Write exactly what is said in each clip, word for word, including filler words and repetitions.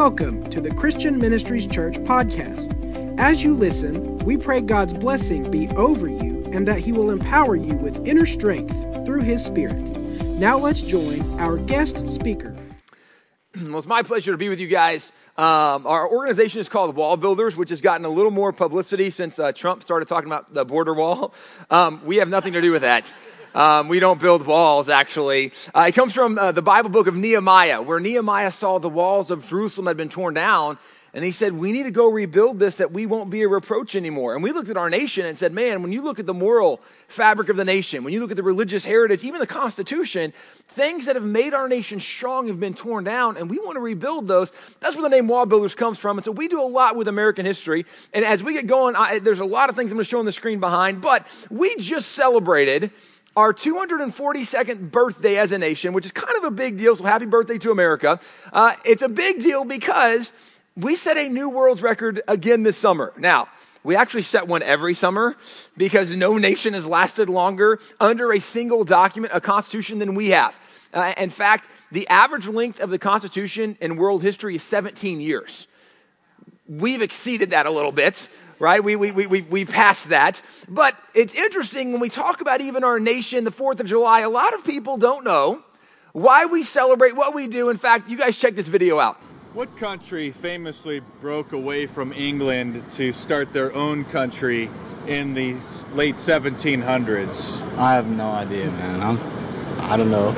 Welcome to the Christian Ministries Church podcast. As you listen, we pray God's blessing be over you and that He will empower you with inner strength through His Spirit. Now let's join our guest speaker. Well, it's my pleasure to be with you guys. Um, our organization is called Wall Builders, which has gotten a little more publicity since uh, Trump started talking about the border wall. Um, we have nothing to do with that. Um, we don't build walls, actually. Uh, it comes from uh, the Bible book of Nehemiah, where Nehemiah saw the walls of Jerusalem had been torn down, and he said, we need to go rebuild this that we won't be a reproach anymore. And we looked at our nation and said, man, when you look at the moral fabric of the nation, when you look at the religious heritage, even the Constitution, things that have made our nation strong have been torn down, and we want to rebuild those. That's where the name Wall Builders comes from. And so we do a lot with American history. And as we get going, I, there's a lot of things I'm going to show on the screen behind, but we just celebrated our two hundred forty-second birthday as a nation, which is kind of a big deal, so happy birthday to America. Uh, it's a big deal because we set a new world record again this summer. Now, we actually set one every summer because no nation has lasted longer under a single document, a constitution, than we have. Uh, in fact, the average length of the Constitution in world history is seventeen years. We've exceeded that a little bit. Right? We, we, we, we, we passed that. But it's interesting when we talk about even our nation, the fourth of July, a lot of people don't know why we celebrate what we do. In fact, you guys check this video out. What country famously broke away from England to start their own country in the late seventeen hundreds? I have no idea, man. I'm, I don't know.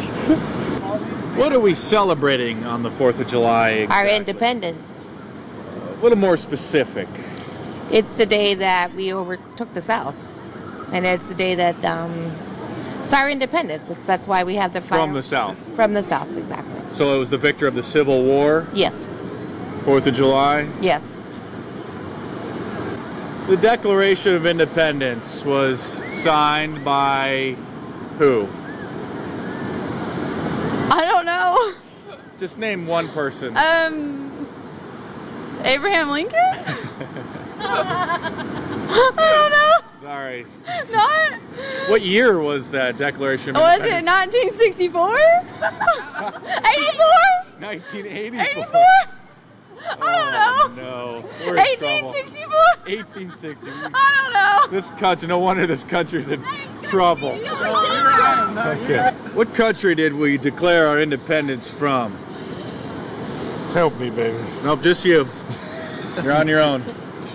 What are we celebrating on the fourth of July exactly? Our independence. A little more specific. It's the day that we overtook the South, and it's the day that um, it's our independence. It's that's why we have the fire. From the South. From the South, exactly. So it was the victor of the Civil War. Yes. Fourth of July. Yes. The Declaration of Independence was signed by who? I don't know. Just name one person. Um, Abraham Lincoln. I don't know. Sorry. Not. What year was that Declaration of Was Independence? it nineteen sixty-four? eighty-four? nineteen eighty-four. eighty-four? I don't know. Oh, no. We're in eighteen sixty-four? eighteen sixty. I don't know. This country, no wonder this country's in trouble. Okay. What country did we declare our independence from? Help me, baby. Nope, just you. You're on your own.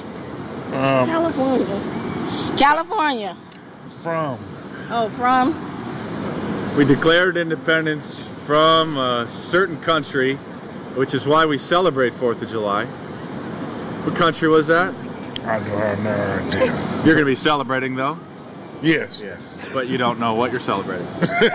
Um, California. California. from. Oh, from? We declared independence from a certain country, which is why we celebrate fourth of July. What country was that? I don't have no idea. You're going to be celebrating, though? Yes. Yes. But you don't know what you're celebrating. You're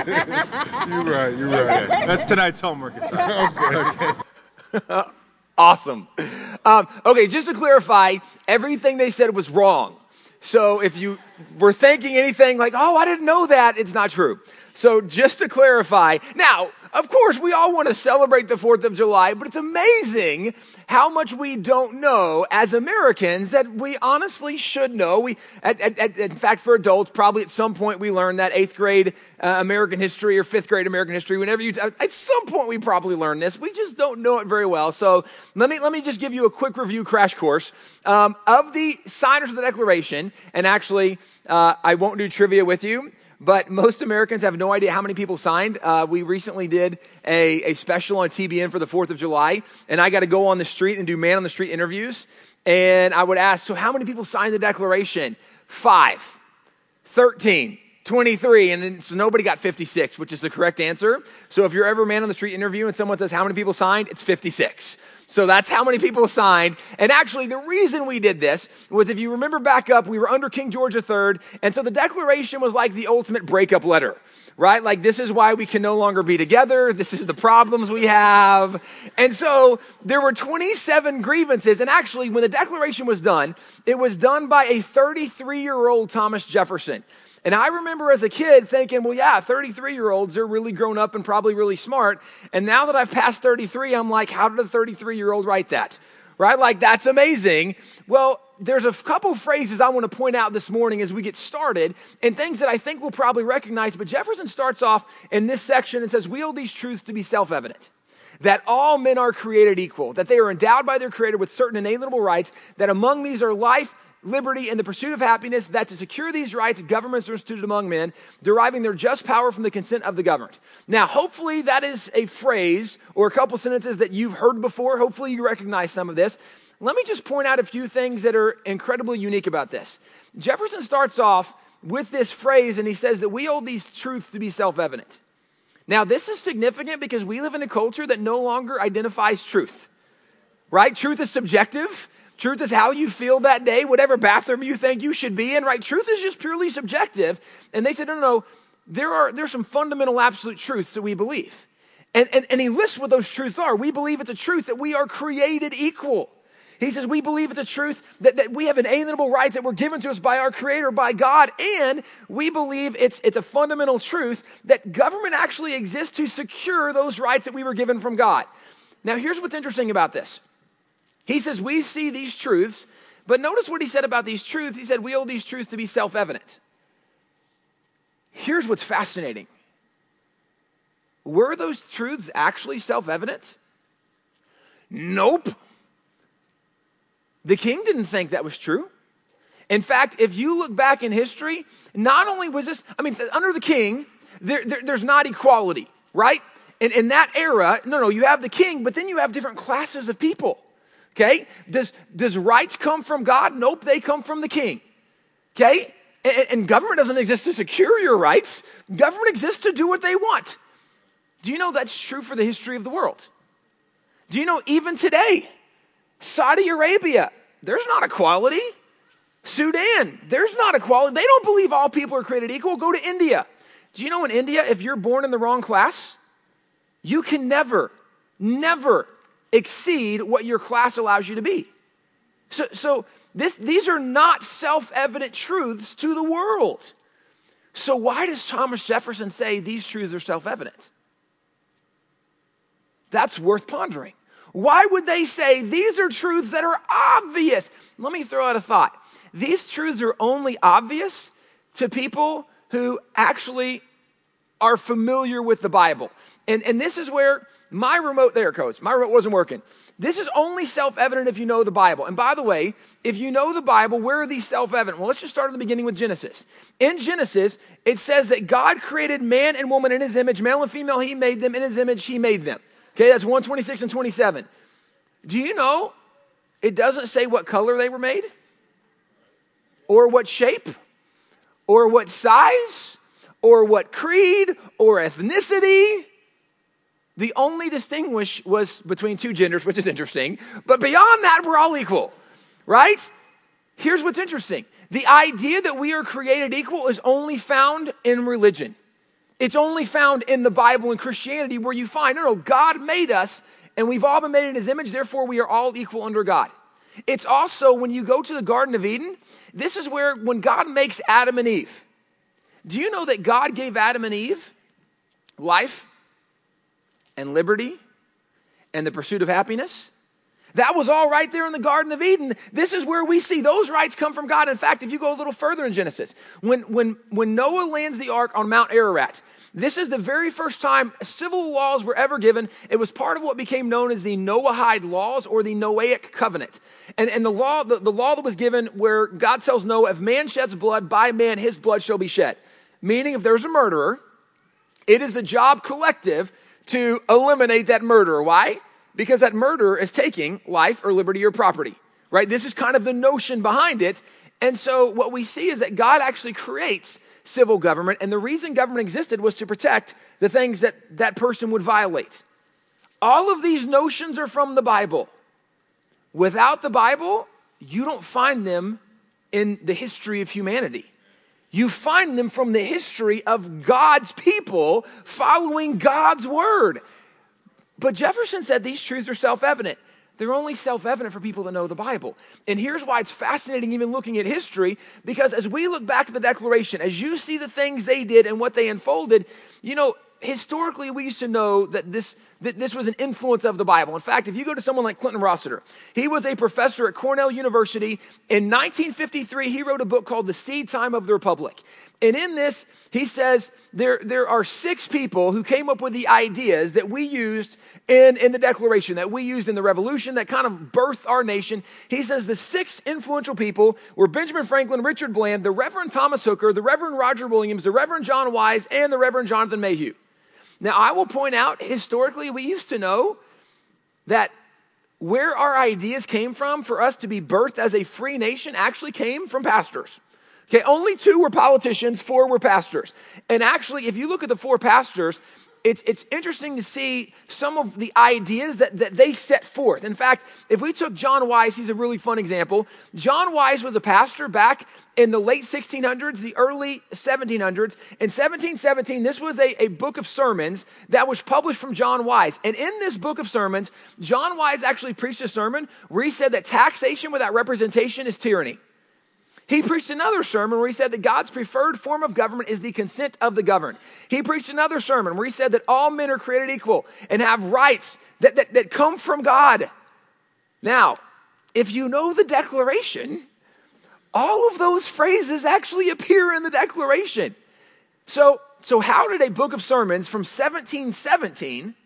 right. You're right. Okay. That's tonight's homework assignment. Okay. Okay. Awesome. Um, okay, just to clarify, everything they said was wrong. So if you were thinking anything like, oh, I didn't know that, it's not true. So just to clarify, now, of course, we all want to celebrate the fourth of July, but it's amazing how much we don't know as Americans that we honestly should know. We, at, at, at, in fact, for adults, probably at some point we learned that eighth grade uh, American history or fifth grade American history. Whenever you, at some point we probably learned this. We just don't know it very well. So let me let me just give you a quick review crash course um, of the signers of the Declaration. And actually, uh, I won't do trivia with you. But most Americans have no idea how many people signed. Uh, we recently did a, a special on T B N for the fourth of July, and I got to go on the street and do man-on-the-street interviews. And I would ask, so how many people signed the Declaration? Five, thirteen, twenty-three, and then so nobody got fifty-six, which is the correct answer. So if you're ever a man-on-the-street interview and someone says, how many people signed? It's fifty-six. So that's how many people signed. And actually, the reason we did this was, if you remember back up, we were under King George the third. And so the Declaration was like the ultimate breakup letter, right? Like, this is why we can no longer be together. This is the problems we have. And so there were twenty-seven grievances. And actually, when the Declaration was done, it was done by a thirty-three-year-old Thomas Jefferson. And I remember as a kid thinking, well, yeah, thirty-three-year-olds are really grown up and probably really smart. And now that I've passed thirty-three, I'm like, how did a thirty-three-year-old write that? Right? Like, that's amazing. Well, there's a couple phrases I want to point out this morning as we get started, and things that I think we'll probably recognize. But Jefferson starts off in this section and says, we hold these truths to be self-evident. that all men are created equal, that they are endowed by their Creator with certain inalienable rights, that among these are life, liberty, and the pursuit of happiness, that to secure these rights, governments are instituted among men, deriving their just power from the consent of the governed. Now, hopefully that is a phrase or a couple sentences that you've heard before. Hopefully you recognize some of this. Let me just point out a few things that are incredibly unique about this. Jefferson starts off with this phrase, and he says that we hold these truths to be self-evident. Now, this is significant because we live in a culture that no longer identifies truth, right? Truth is subjective. Truth is how you feel that day, whatever bathroom you think you should be in, right? Truth is just purely subjective. And they said, no, no, no, there are there's some fundamental absolute truths that we believe. And, and, and he lists what those truths are. We believe it's a truth that we are created equal. He says we believe it's a truth that, that we have inalienable rights that were given to us by our Creator, by God, and we believe it's, it's a fundamental truth that government actually exists to secure those rights that we were given from God. Now, here's what's interesting about this. He says we see these truths, but notice what he said about these truths. He said we hold these truths to be self-evident. Here's what's fascinating. Were those truths actually self-evident? Nope. The king didn't think that was true. In fact, if you look back in history, not only was this, I mean, under the king, there, there, there's not equality, right? In, in that era, no, no, you have the king, but then you have different classes of people, okay? Does, does rights come from God? Nope, they come from the king, okay? And, and government doesn't exist to secure your rights. Government exists to do what they want. Do you know that's true for the history of the world? Do you know even today, Saudi Arabia, there's not equality. Sudan, there's not equality. They don't believe all people are created equal. Go to India. Do you know in India, if you're born in the wrong class, you can never, never exceed what your class allows you to be. So, so this, these are not self-evident truths to the world. So why does Thomas Jefferson say these truths are self-evident? That's worth pondering. Why would they say these are truths that are obvious? Let me throw out a thought. These truths are only obvious to people who actually are familiar with the Bible. And, and this is where my remote, there it goes, my remote wasn't working. This is only self-evident if you know the Bible. And by the way, if you know the Bible, where are these self-evident? Well, let's just start at the beginning with Genesis. In Genesis, it says that God created man and woman in his image, male and female, he made them, in his image, he made them. Okay, that's one twenty-six and twenty-seven. Do you know it doesn't say what color they were made? Or what shape? Or what size? Or what creed? Or ethnicity? The only distinguish was between two genders, which is interesting. But beyond that, we're all equal, right? Here's what's interesting. The idea that we are created equal is only found in religion. It's only found in the Bible and Christianity where you find, no, no, God made us and we've all been made in his image, therefore we are all equal under God. It's also when you go to the Garden of Eden, this is where when God makes Adam and Eve, do you know that God gave Adam and Eve life and liberty and the pursuit of happiness? That was all right there in the Garden of Eden. This is where we see those rights come from God. In fact, if you go a little further in Genesis, when, when, when Noah lands the ark on Mount Ararat, this is the very first time civil laws were ever given. It was part of what became known as the Noahide laws or the Noahic covenant. And, and the law, the, the law that was given where God tells Noah, if man sheds blood, by man his blood shall be shed. Meaning if there's a murderer, it is the job collective to eliminate that murderer. Why? Because that murderer is taking life or liberty or property, right? This is kind of the notion behind it. And so what we see is that God actually creates civil government, and the reason government existed was to protect the things that that person would violate. All of these notions are from the Bible. Without the Bible, you don't find them in the history of humanity. You find them from the history of God's people following God's word. But Jefferson said these truths are self-evident. They're only self-evident for people that know the Bible. And here's why it's fascinating even looking at history, because as we look back at the Declaration, as you see the things they did and what they unfolded, you know, historically we used to know that this, that this was an influence of the Bible. In fact, if you go to someone like Clinton Rossiter, he was a professor at Cornell University. In nineteen fifty-three, he wrote a book called The Seed Time of the Republic. And in this, he says there, there are six people who came up with the ideas that we used in, in the Declaration, that we used in the Revolution, that kind of birthed our nation. He says the six influential people were Benjamin Franklin, Richard Bland, the Reverend Thomas Hooker, the Reverend Roger Williams, the Reverend John Wise, and the Reverend Jonathan Mayhew. Now, I will point out, historically, we used to know that where our ideas came from for us to be birthed as a free nation actually came from pastors. Okay, only two were politicians, four were pastors. And actually, if you look at the four pastors, it's, it's interesting to see some of the ideas that, that they set forth. In fact, if we took John Wise, he's a really fun example. John Wise was a pastor back in the late sixteen hundreds, the early seventeen hundreds. In seventeen seventeen, this was a, a book of sermons that was published from John Wise. And in this book of sermons, John Wise actually preached a sermon where he said that taxation without representation is tyranny. He preached another sermon where he said that God's preferred form of government is the consent of the governed. He preached another sermon where he said that all men are created equal and have rights that, that, that come from God. Now, if you know the Declaration, all of those phrases actually appear in the Declaration. So, so how did a book of sermons from seventeen seventeen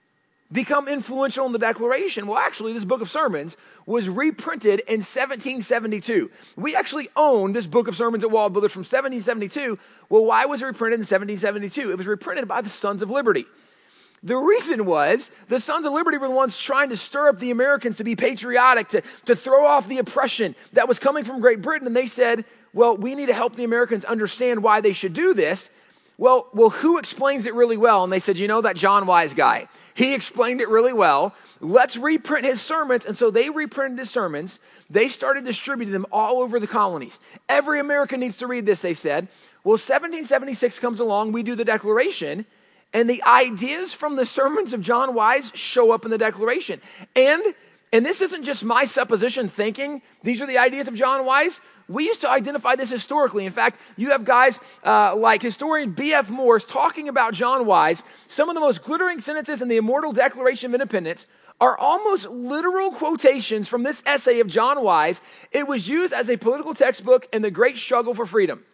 become influential in the Declaration? Well, actually, this book of sermons was reprinted in seventeen seventy-two. We actually own this book of sermons at Wall Builders from seventeen seventy-two. Well, why was it reprinted in seventeen seventy-two? It was reprinted by the Sons of Liberty. The reason was the Sons of Liberty were the ones trying to stir up the Americans to be patriotic, to, to throw off the oppression that was coming from Great Britain. And they said, well, we need to help the Americans understand why they should do this. Well, well, who explains it really well? And they said, you know, that John Wise guy. He explained it really well. Let's reprint his sermons. And so they reprinted his sermons. They started distributing them all over the colonies. Every American needs to read this, they said. Well, seventeen seventy-six comes along. We do the Declaration. And the ideas from the sermons of John Wise show up in the Declaration. And, and this isn't just my supposition thinking. These are the ideas of John Wise. We used to identify this historically. In fact, you have guys uh, like historian B F Morse talking about John Wise. Some of the most glittering sentences in the immortal Declaration of Independence are almost literal quotations from this essay of John Wise. It was used as a political textbook in the great struggle for freedom.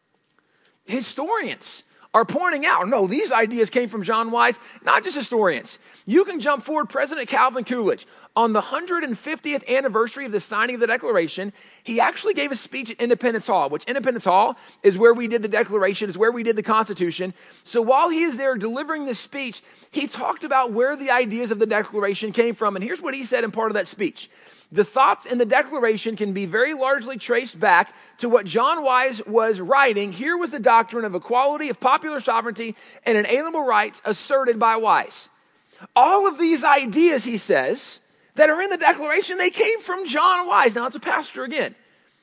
Historians are pointing out, no, these ideas came from John Wise, not just historians. You can jump forward. President Calvin Coolidge, on the one hundred fiftieth anniversary of the signing of the Declaration, he actually gave a speech at Independence Hall, which Independence Hall is where we did the Declaration, is where we did the Constitution. So while he is there delivering this speech, he talked about where the ideas of the Declaration came from. And here's what he said in part of that speech. The thoughts in the Declaration can be very largely traced back to what John Wise was writing. Here was the doctrine of equality, of popular sovereignty, and inalienable rights asserted by Wise. All of these ideas, he says, that are in the Declaration, they came from John Wise. Now, it's a pastor again.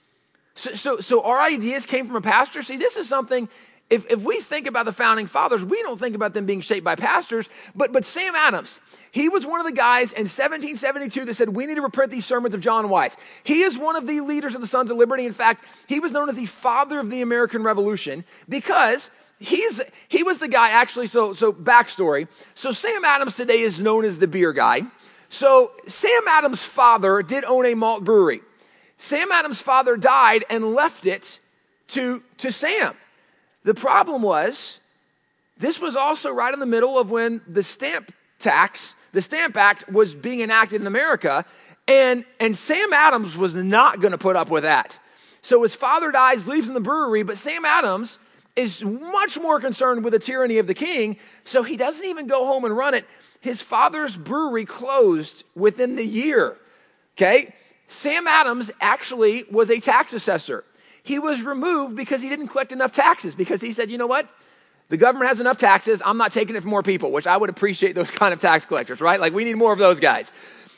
So, so, so our ideas came from a pastor. See, this is something, if, if we think about the Founding Fathers, we don't think about them being shaped by pastors, but, but Sam Adams, he was one of the guys in seventeen seventy-two that said, we need to reprint these sermons of John Wise. He is one of the leaders of the Sons of Liberty. In fact, he was known as the father of the American Revolution because he's he was the guy actually, so, so backstory. So Sam Adams today is known as the beer guy. So Sam Adams' father did own a malt brewery. Sam Adams' father died and left it to, to Sam. The problem was, this was also right in the middle of when the stamp tax, the Stamp Act was being enacted in America, and, and Sam Adams was not going to put up with that. So his father dies, leaves in the brewery, but Sam Adams is much more concerned with the tyranny of the king, so he doesn't even go home and run it. His father's brewery closed within the year, okay? Sam Adams actually was a tax assessor. He was removed because he didn't collect enough taxes, because he said, you know what? The government has enough taxes. I'm not taking it from more people, which I would appreciate those kind of tax collectors, right? Like, we need more of those guys.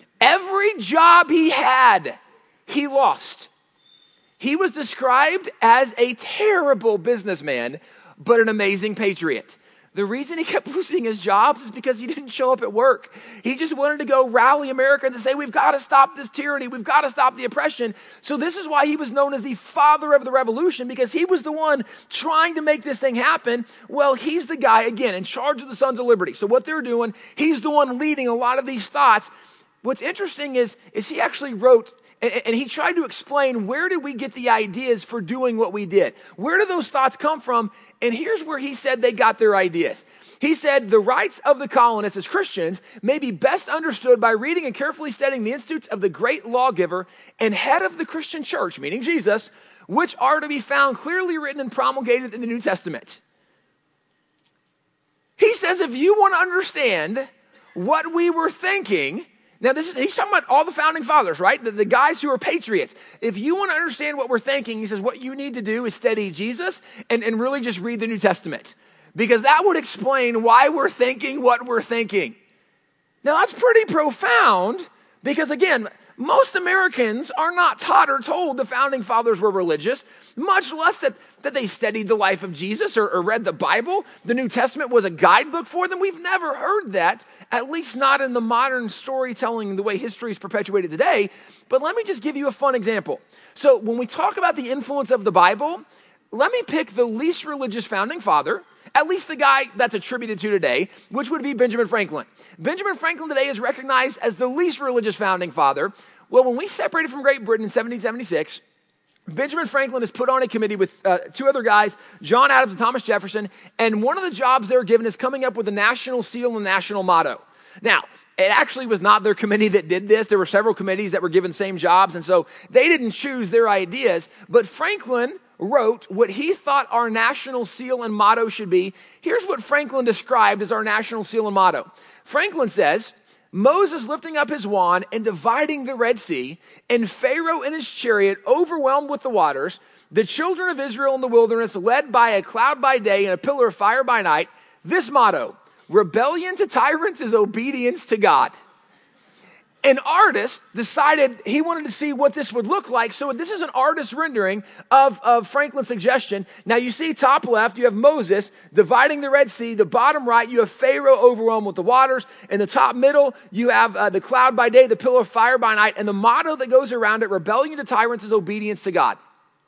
Every job he had, he lost. He was described as a terrible businessman, but an amazing patriot. The reason he kept losing his jobs is because he didn't show up at work. He just wanted to go rally Americans and say, we've got to stop this tyranny. We've got to stop the oppression. So this is why he was known as the father of the revolution, because he was the one trying to make this thing happen. Well, he's the guy, again, in charge of the Sons of Liberty. So what they're doing, he's the one leading a lot of these thoughts. What's interesting is, is he actually wrote, and, and he tried to explain, where did we get the ideas for doing what we did? Where did those thoughts come from? And here's where he said they got their ideas. He said, the rights of the colonists as Christians may be best understood by reading and carefully studying the Institutes of the great lawgiver and head of the Christian church, meaning Jesus, which are to be found clearly written and promulgated in the New Testament. He says, if you want to understand what we were thinking, now this is, he's talking about all the founding fathers, right? The, the guys who are patriots. If you want to understand what we're thinking, he says, what you need to do is study Jesus and, and really just read the New Testament, because that would explain why we're thinking what we're thinking. Now that's pretty profound, because again, most Americans are not taught or told the founding fathers were religious, much less that, that they studied the life of Jesus or, or read the Bible. The New Testament was a guidebook for them. We've never heard that, at least not in the modern storytelling, the way history is perpetuated today. But let me just give you a fun example. So when we talk about the influence of the Bible, let me pick the least religious founding father, at least the guy that's attributed to today, which would be Benjamin Franklin. Benjamin Franklin today is recognized as the least religious founding father. Well, when we separated from Great Britain in seventeen seventy-six, Benjamin Franklin is put on a committee with uh, two other guys, John Adams and Thomas Jefferson, and one of the jobs they're given is coming up with a national seal and national motto. Now, it actually was not their committee that did this. There were several committees that were given the same jobs, and so they didn't choose their ideas, but Franklin wrote what he thought our national seal and motto should be. Here's what Franklin described as our national seal and motto. Franklin says, Moses lifting up his wand and dividing the Red Sea, and Pharaoh in his chariot overwhelmed with the waters, the children of Israel in the wilderness led by a cloud by day and a pillar of fire by night. This motto, rebellion to tyrants is obedience to God. An artist decided he wanted to see what this would look like. So this is an artist rendering of, of Franklin's suggestion. Now you see top left, you have Moses dividing the Red Sea. The bottom right, you have Pharaoh overwhelmed with the waters. In the top middle, you have uh, the cloud by day, the pillar of fire by night. And the motto that goes around it, rebellion to tyrants is obedience to God.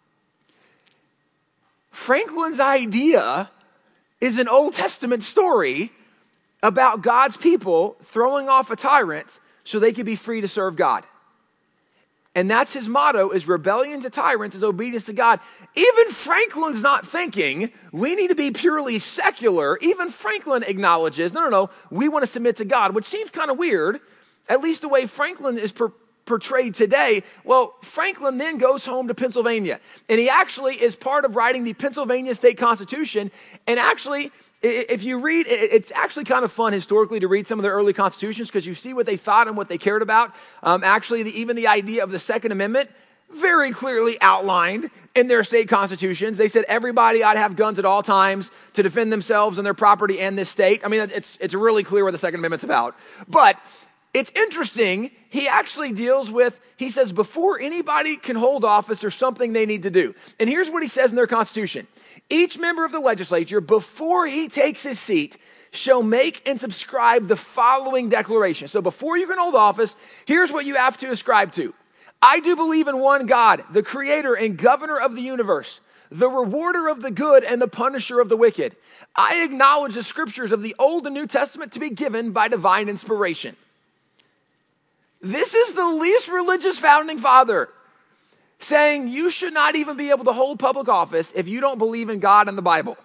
Franklin's idea is an Old Testament story about God's people throwing off a tyrant so they could be free to serve God. And that's his motto, is rebellion to tyrants is obedience to God. Even Franklin's not thinking we need to be purely secular. Even Franklin acknowledges, no, no, no, we want to submit to God, which seems kind of weird, at least the way Franklin is per- portrayed today. Well, Franklin then goes home to Pennsylvania, and he actually is part of writing the Pennsylvania State Constitution. And actually, if you read, it's actually kind of fun historically to read some of their early constitutions, because you see what they thought and what they cared about. Um, actually, the, even the idea of the Second Amendment, very clearly outlined in their state constitutions. They said everybody ought to have guns at all times to defend themselves and their property and this state. I mean, it's, it's really clear what the Second Amendment's about. But it's interesting, he actually deals with, he says, before anybody can hold office, there's something they need to do. And here's what he says in their constitution. Each member of the legislature, before he takes his seat, shall make and subscribe the following declaration. So before you can hold office, here's what you have to ascribe to. I do believe in one God, the creator and governor of the universe, the rewarder of the good and the punisher of the wicked. I acknowledge the scriptures of the Old and New Testament to be given by divine inspiration. This is the least religious founding father saying you should not even be able to hold public office if you don't believe in God and the Bible.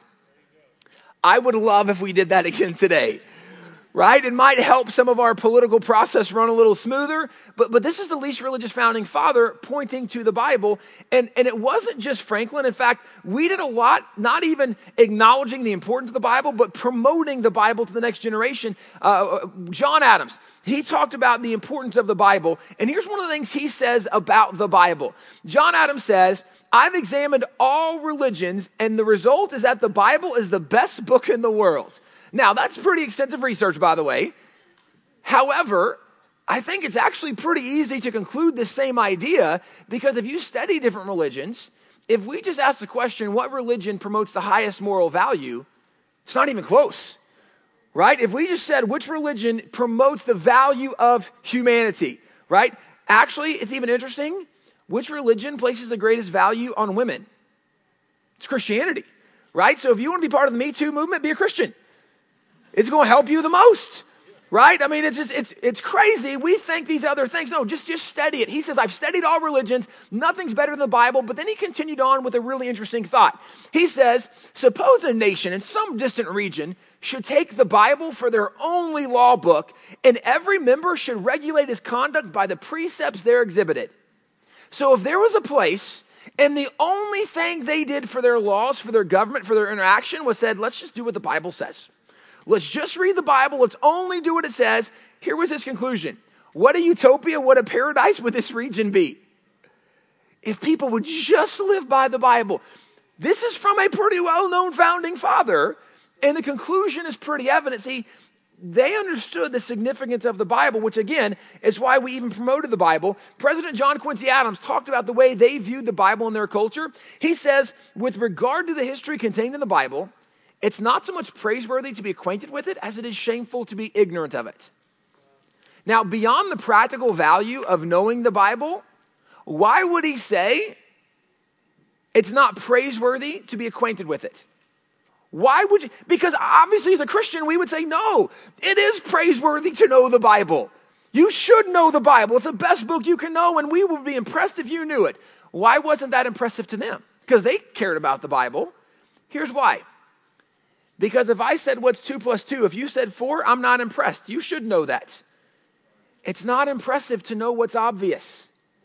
I would love if we did that again today, right? It might help some of our political process run a little smoother, but, but this is the least religious founding father pointing to the Bible. And, and it wasn't just Franklin. In fact, we did a lot, not even acknowledging the importance of the Bible, but promoting the Bible to the next generation. Uh, John Adams, he talked about the importance of the Bible. And here's one of the things he says about the Bible. John Adams says, I've examined all religions, and the result is that the Bible is the best book in the world. Now, that's pretty extensive research, by the way. However, I think it's actually pretty easy to conclude this same idea, because if you study different religions, if we just ask the question, what religion promotes the highest moral value? It's not even close, right? If we just said which religion promotes the value of humanity, right? Actually, it's even interesting. Which religion places the greatest value on women? It's Christianity, right? So if you want to be part of the Me Too movement, be a Christian. It's going to help you the most, right? I mean, it's just, it's it's crazy. We think these other things. No, just, just study it. He says, I've studied all religions. Nothing's better than the Bible. But then he continued on with a really interesting thought. He says, suppose a nation in some distant region should take the Bible for their only law book, and every member should regulate his conduct by the precepts there exhibited. So if there was a place and the only thing they did for their laws, for their government, for their interaction was said, let's just do what the Bible says. Let's just read the Bible. Let's only do what it says. Here was his conclusion. What a utopia, what a paradise would this region be if people would just live by the Bible. This is from a pretty well-known founding father, and the conclusion is pretty evident. See, they understood the significance of the Bible, which again is why we even promoted the Bible. President John Quincy Adams talked about the way they viewed the Bible in their culture. He says, with regard to the history contained in the Bible, it's not so much praiseworthy to be acquainted with it as it is shameful to be ignorant of it. Now, beyond the practical value of knowing the Bible, why would he say it's not praiseworthy to be acquainted with it? Why would you? Because obviously as a Christian, we would say, no, it is praiseworthy to know the Bible. You should know the Bible. It's the best book you can know, and we would be impressed if you knew it. Why wasn't that impressive to them? Because they cared about the Bible. Here's why. Because if I said what's two plus two, if you said four, I'm not impressed. You should know that. It's not impressive to know what's obvious.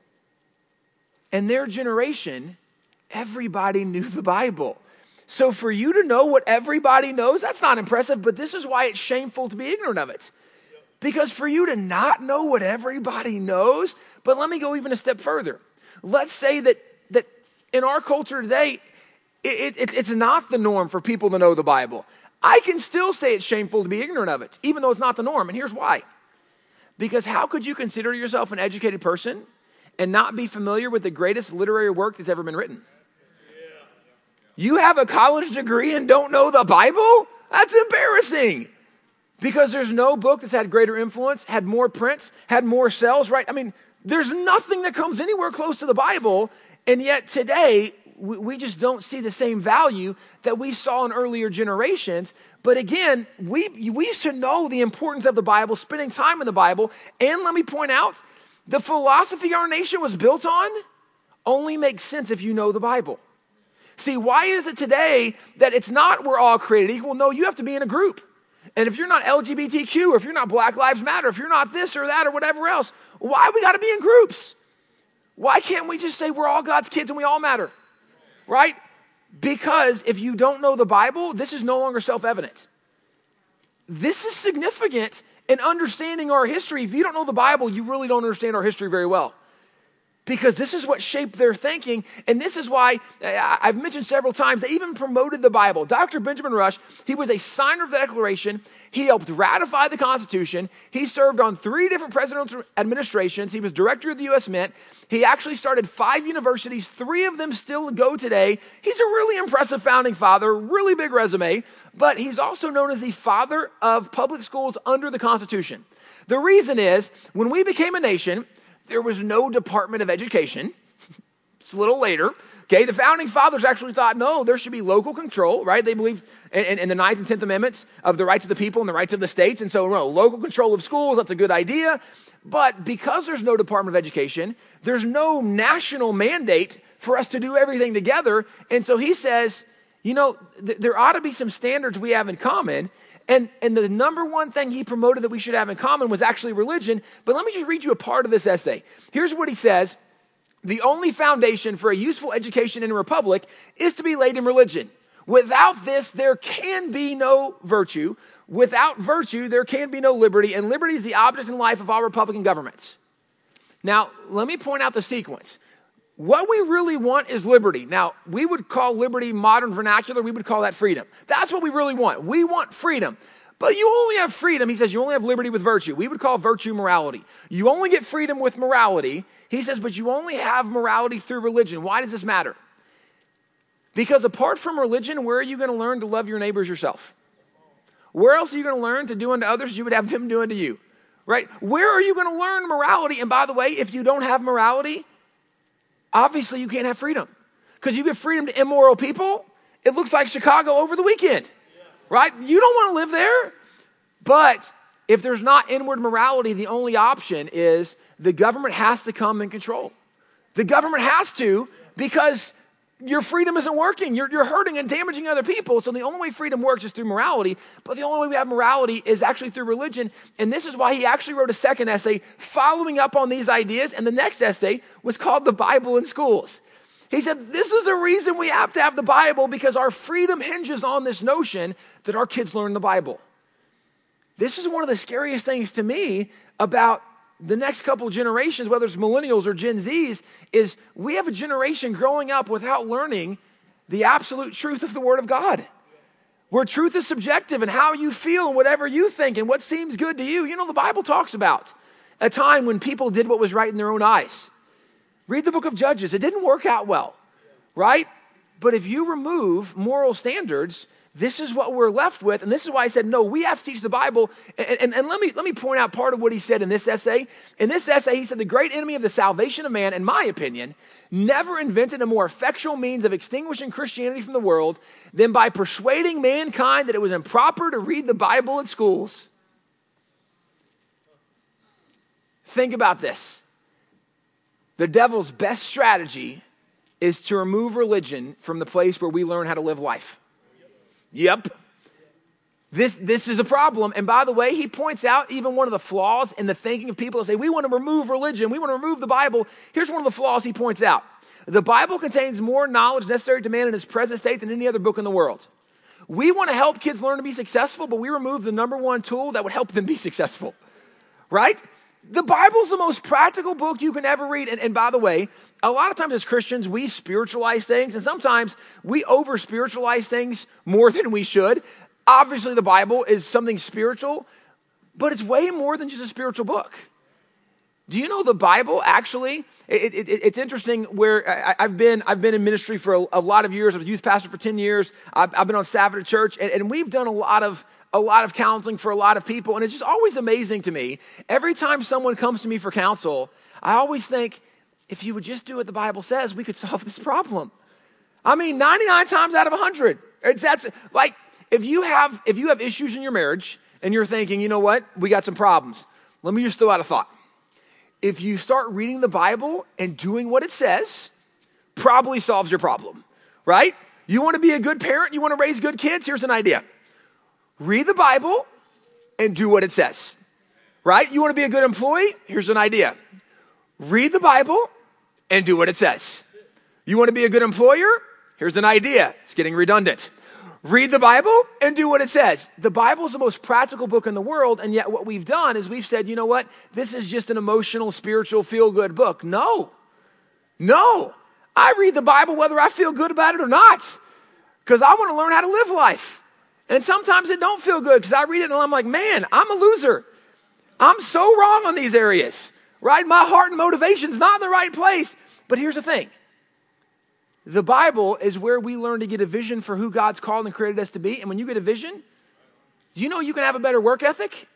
In their generation, everybody knew the Bible. So for you to know what everybody knows, that's not impressive, but this is why it's shameful to be ignorant of it. Because for you to not know what everybody knows, but let me go even a step further. Let's say that, that in our culture today, it, it, it's not the norm for people to know the Bible. I can still say it's shameful to be ignorant of it, even though it's not the norm, and here's why. Because how could you consider yourself an educated person and not be familiar with the greatest literary work that's ever been written? You have a college degree and don't know the Bible? That's embarrassing. Because there's no book that's had greater influence, had more prints, had more sales, right? I mean, there's nothing that comes anywhere close to the Bible, and yet today, we, we just don't see the same value that we saw in earlier generations. But again, we, we should know the importance of the Bible, spending time in the Bible, and let me point out, the philosophy our nation was built on only makes sense if you know the Bible. See, why is it today that it's not we're all created equal? No, you have to be in a group. And if you're not L G B T Q, or if you're not Black Lives Matter, if you're not this or that or whatever else, why we got to be in groups? Why can't we just say we're all God's kids and we all matter? Right? Because if you don't know the Bible, this is no longer self-evident. This is significant in understanding our history. If you don't know the Bible, you really don't understand our history very well. Because this is what shaped their thinking, and this is why I've mentioned several times, they even promoted the Bible. Doctor Benjamin Rush, he was a signer of the Declaration. He helped ratify the Constitution. He served on three different presidential administrations. He was director of the U S Mint. He actually started five universities. Three of them still go today. He's a really impressive founding father, really big resume, but he's also known as the father of public schools under the Constitution. The reason is, when we became a nation, there was no Department of Education. It's a little later. Okay, the founding fathers actually thought, no, there should be local control, right? They believed in, in, in the ninth and tenth Amendments of the rights of the people and the rights of the states. And so, no, local control of schools, that's a good idea. But because there's no Department of Education, there's no national mandate for us to do everything together. And so he says, you know, th- there ought to be some standards we have in common. And, and the number one thing he promoted that we should have in common was actually religion. But let me just read you a part of this essay. Here's what he says. The only foundation for a useful education in a republic is to be laid in religion. Without this, there can be no virtue. Without virtue, there can be no liberty. And liberty is the object in life of all Republican governments. Now, let me point out the sequence. What we really want is liberty. Now, we would call liberty modern vernacular. We would call that freedom. That's what we really want. We want freedom. But you only have freedom. He says you only have liberty with virtue. We would call virtue morality. You only get freedom with morality. He says, but you only have morality through religion. Why does this matter? Because apart from religion, where are you going to learn to love your neighbors yourself? Where else are you going to learn to do unto others as you would have them do unto you? Right? Where are you going to learn morality? And by the way, if you don't have morality, obviously you can't have freedom. Because you give freedom to immoral people, it looks like Chicago over the weekend. Right? You don't want to live there. But if there's not inward morality, the only option is the government has to come and control. The government has to, because your freedom isn't working. You're, you're hurting and damaging other people. So the only way freedom works is through morality. But the only way we have morality is actually through religion. And this is why he actually wrote a second essay following up on these ideas. And the next essay was called The Bible in Schools. He said, this is the reason we have to have the Bible, because our freedom hinges on this notion that our kids learn the Bible. This is one of the scariest things to me about the next couple of generations, whether it's millennials or Gen Zs, is we have a generation growing up without learning the absolute truth of the Word of God. Where truth is subjective and how you feel and whatever you think and what seems good to you. You know, the Bible talks about a time when people did what was right in their own eyes. Read the book of Judges. It didn't work out well, right? But if you remove moral standards, this is what we're left with. And this is why I said, no, we have to teach the Bible. And, and, and let me, let me point out part of what he said in this essay. In this essay, he said, the great enemy of the salvation of man, in my opinion, never invented a more effectual means of extinguishing Christianity from the world than by persuading mankind that it was improper to read the Bible in schools. Think about this. The devil's best strategy is to remove religion from the place where we learn how to live life. Yep. This, this is a problem. And by the way, he points out even one of the flaws in the thinking of people that say, we want to remove religion, we want to remove the Bible. Here's one of the flaws he points out. The Bible contains more knowledge necessary to man in his present state than any other book in the world. We want to help kids learn to be successful, but we remove the number one tool that would help them be successful. Right? The Bible's the most practical book you can ever read. And, and by the way, a lot of times as Christians, we spiritualize things, and sometimes we over-spiritualize things more than we should. Obviously, the Bible is something spiritual, but it's way more than just a spiritual book. Do you know the Bible actually, it, it, it's interesting where I, I've been I've been in ministry for a, a lot of years. I was a youth pastor for ten years. I've, I've been on staff at a church, and, and we've done a lot of a lot of counseling for a lot of people. And it's just always amazing to me. Every time someone comes to me for counsel, I always think, if you would just do what the Bible says, we could solve this problem. I mean, ninety-nine times out of one hundred. It's that's like, if you have if you have issues in your marriage and you're thinking, you know what, we got some problems. Let me just throw out a thought. If you start reading the Bible and doing what it says, probably solves your problem, right? You want to be a good parent, you want to raise good kids, here's an idea. Read the Bible and do what it says, right? You want to be a good employee? Here's an idea. Read the Bible and do what it says. You want to be a good employer? Here's an idea. It's getting redundant. Read the Bible and do what it says. The Bible is the most practical book in the world, and yet what we've done is we've said, you know what? This is just an emotional, spiritual, feel-good book. No. No. I read the Bible whether I feel good about it or not, because I want to learn how to live life. And sometimes it don't feel good because I read it and I'm like, man, I'm a loser. I'm so wrong on these areas, right? My heart and motivation's not in the right place. But here's the thing. The Bible is where we learn to get a vision for who God's called and created us to be. And when you get a vision, do you know you can have a better work ethic?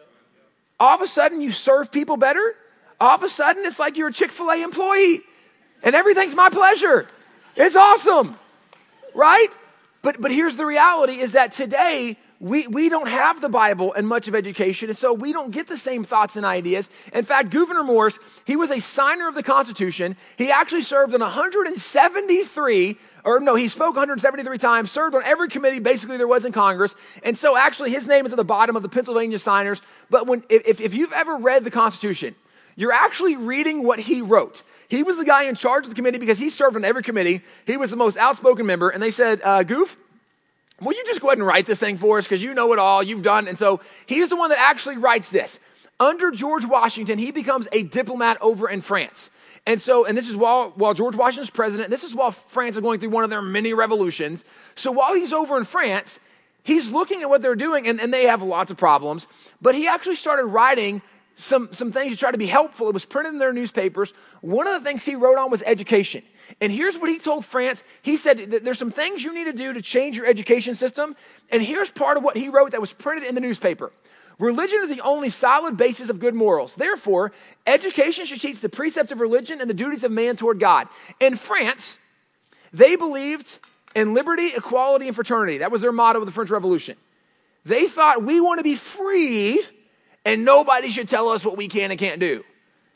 All of a sudden you serve people better. All of a sudden it's like you're a Chick-fil-A employee and everything's my pleasure. It's awesome, right? But but here's the reality is that today we, we don't have the Bible and much of education, and so we don't get the same thoughts and ideas. In fact, Gouverneur Morse, he was a signer of the Constitution. He actually served on one hundred seventy-three, or no, he spoke one hundred seventy-three times, served on every committee basically there was in Congress. And so actually his name is at the bottom of the Pennsylvania signers. But when if, if you've ever read the Constitution, you're actually reading what he wrote. He was the guy in charge of the committee because he served on every committee. He was the most outspoken member. And they said, uh, Goof, will you just go ahead and write this thing for us? Because you know it all, you've done. And so he's the one that actually writes this. Under George Washington, he becomes a diplomat over in France. And so, and this is while, while George Washington's president, this is while France is going through one of their many revolutions. So while he's over in France, he's looking at what they're doing, and, and they have lots of problems. But he actually started writing some, some things to try to be helpful. It was printed in their newspapers. One of the things he wrote on was education. And here's what he told France. He said that there's some things you need to do to change your education system. And here's part of what he wrote that was printed in the newspaper. Religion is the only solid basis of good morals. Therefore, education should teach the precepts of religion and the duties of man toward God. In France, they believed in liberty, equality, and fraternity. That was their motto of the French Revolution. They thought we want to be free and nobody should tell us what we can and can't do.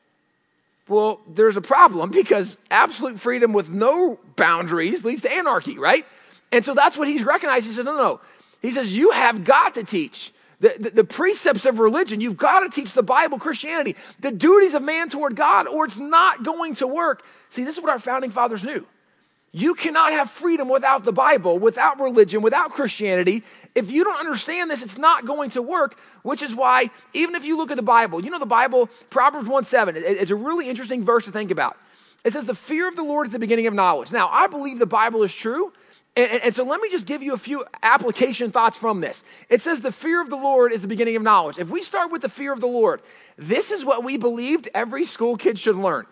Well, there's a problem because absolute freedom with no boundaries leads to anarchy, right? And so that's what he's recognized. He says, no, no, no. He says, you have got to teach the, the, the precepts of religion. You've got to teach the Bible, Christianity, the duties of man toward God, or it's not going to work. See, this is what our founding fathers knew. You cannot have freedom without the Bible, without religion, without Christianity. If you don't understand this, it's not going to work, which is why even if you look at the Bible, you know the Bible, Proverbs one seven, it's a really interesting verse to think about. It says, the fear of the Lord is the beginning of knowledge. Now, I believe the Bible is true, and, and, and so let me just give you a few application thoughts from this. It says the fear of the Lord is the beginning of knowledge. If we start with the fear of the Lord, this is what we believed every school kid should learn.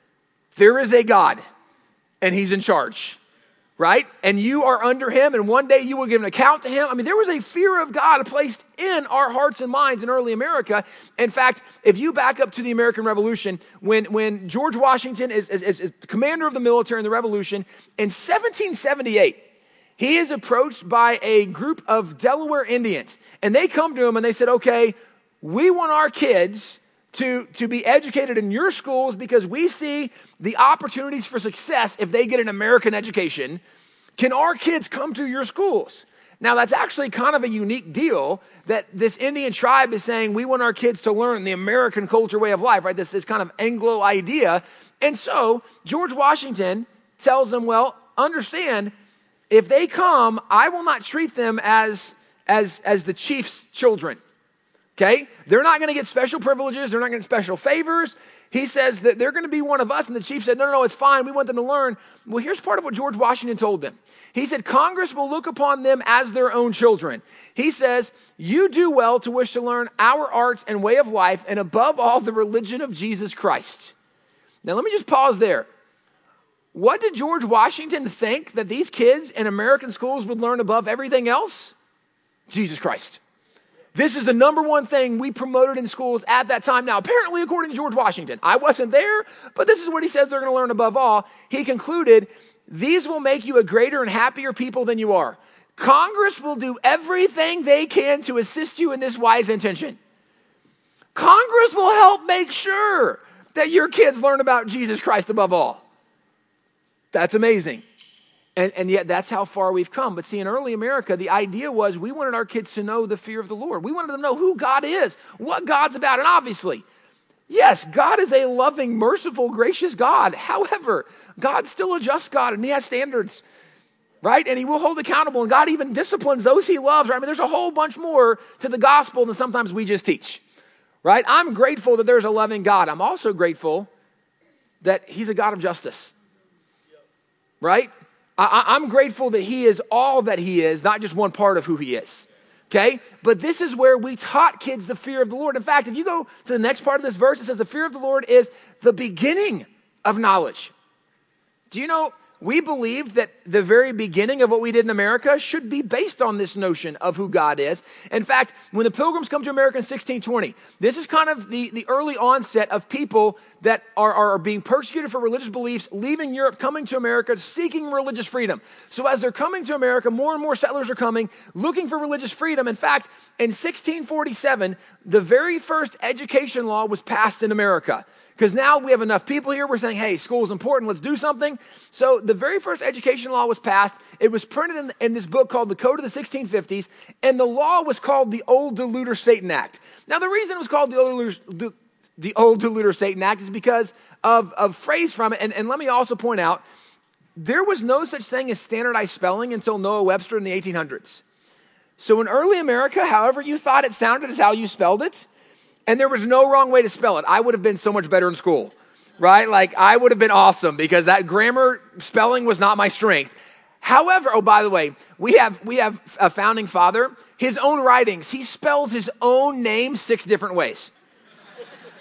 There is a God, and he's in charge. Right? And you are under him, and one day you will give an account to him. I mean, there was a fear of God placed in our hearts and minds in early America. In fact, if you back up to the American Revolution, when, when George Washington is, is, is the commander of the military in the Revolution, in seventeen seventy-eight, he is approached by a group of Delaware Indians, and they come to him and they said, okay, we want our kids to, to be educated in your schools because we see the opportunities for success if they get an American education. Can our kids come to your schools? Now, that's actually kind of a unique deal that this Indian tribe is saying we want our kids to learn the American culture way of life, right? This, this kind of Anglo idea. And so George Washington tells them, well, understand, if they come, I will not treat them as, as, as the chief's children. Okay? They're not going to get special privileges. They're not going to get special favors. He says that they're going to be one of us. And the chief said, no, no, no, it's fine. We want them to learn. Well, here's part of what George Washington told them. He said, Congress will look upon them as their own children. He says, you do well to wish to learn our arts and way of life, and above all, the religion of Jesus Christ. Now, let me just pause there. What did George Washington think that these kids in American schools would learn above everything else? Jesus Christ. This is the number one thing we promoted in schools at that time. Now, apparently, according to George Washington, I wasn't there, but this is what he says they're going to learn above all. He concluded, these will make you a greater and happier people than you are. Congress will do everything they can to assist you in this wise intention. Congress will help make sure that your kids learn about Jesus Christ above all. That's amazing. And, and yet that's how far we've come. But see, in early America, the idea was we wanted our kids to know the fear of the Lord. We wanted them to know who God is, what God's about. And obviously, yes, God is a loving, merciful, gracious God. However, God's still a just God, and he has standards, right? And he will hold accountable, and God even disciplines those he loves. Right? I mean, there's a whole bunch more to the gospel than sometimes we just teach, right? I'm grateful that there's a loving God. I'm also grateful that he's a God of justice, right? I, I'm grateful that he is all that he is, not just one part of who he is, okay? But this is where we taught kids the fear of the Lord. In fact, if you go to the next part of this verse, it says the fear of the Lord is the beginning of knowledge. Do you know, we believed that the very beginning of what we did in America should be based on this notion of who God is. In fact, when the Pilgrims come to America in sixteen twenty, this is kind of the, the early onset of people that are, are being persecuted for religious beliefs, leaving Europe, coming to America, seeking religious freedom. So as they're coming to America, more and more settlers are coming, looking for religious freedom. In fact, in sixteen forty-seven, the very first education law was passed in America. Because now we have enough people here, we're saying, hey, school is important, let's do something. So the very first education law was passed. It was printed in, in this book called the Code of the sixteen fifties, and the law was called the Old Deluder Satan Act. Now the reason it was called the Old Deluder, the Old Deluder Satan Act is because of a phrase from it, and, and let me also point out, there was no such thing as standardized spelling until Noah Webster in the eighteen hundreds. So in early America, however you thought it sounded is how you spelled it. And there was no wrong way to spell it. I would have been so much better in school, right? Like I would have been awesome because that grammar spelling was not my strength. However, oh, by the way, we have we have a founding father, his own writings, he spells his own name six different ways.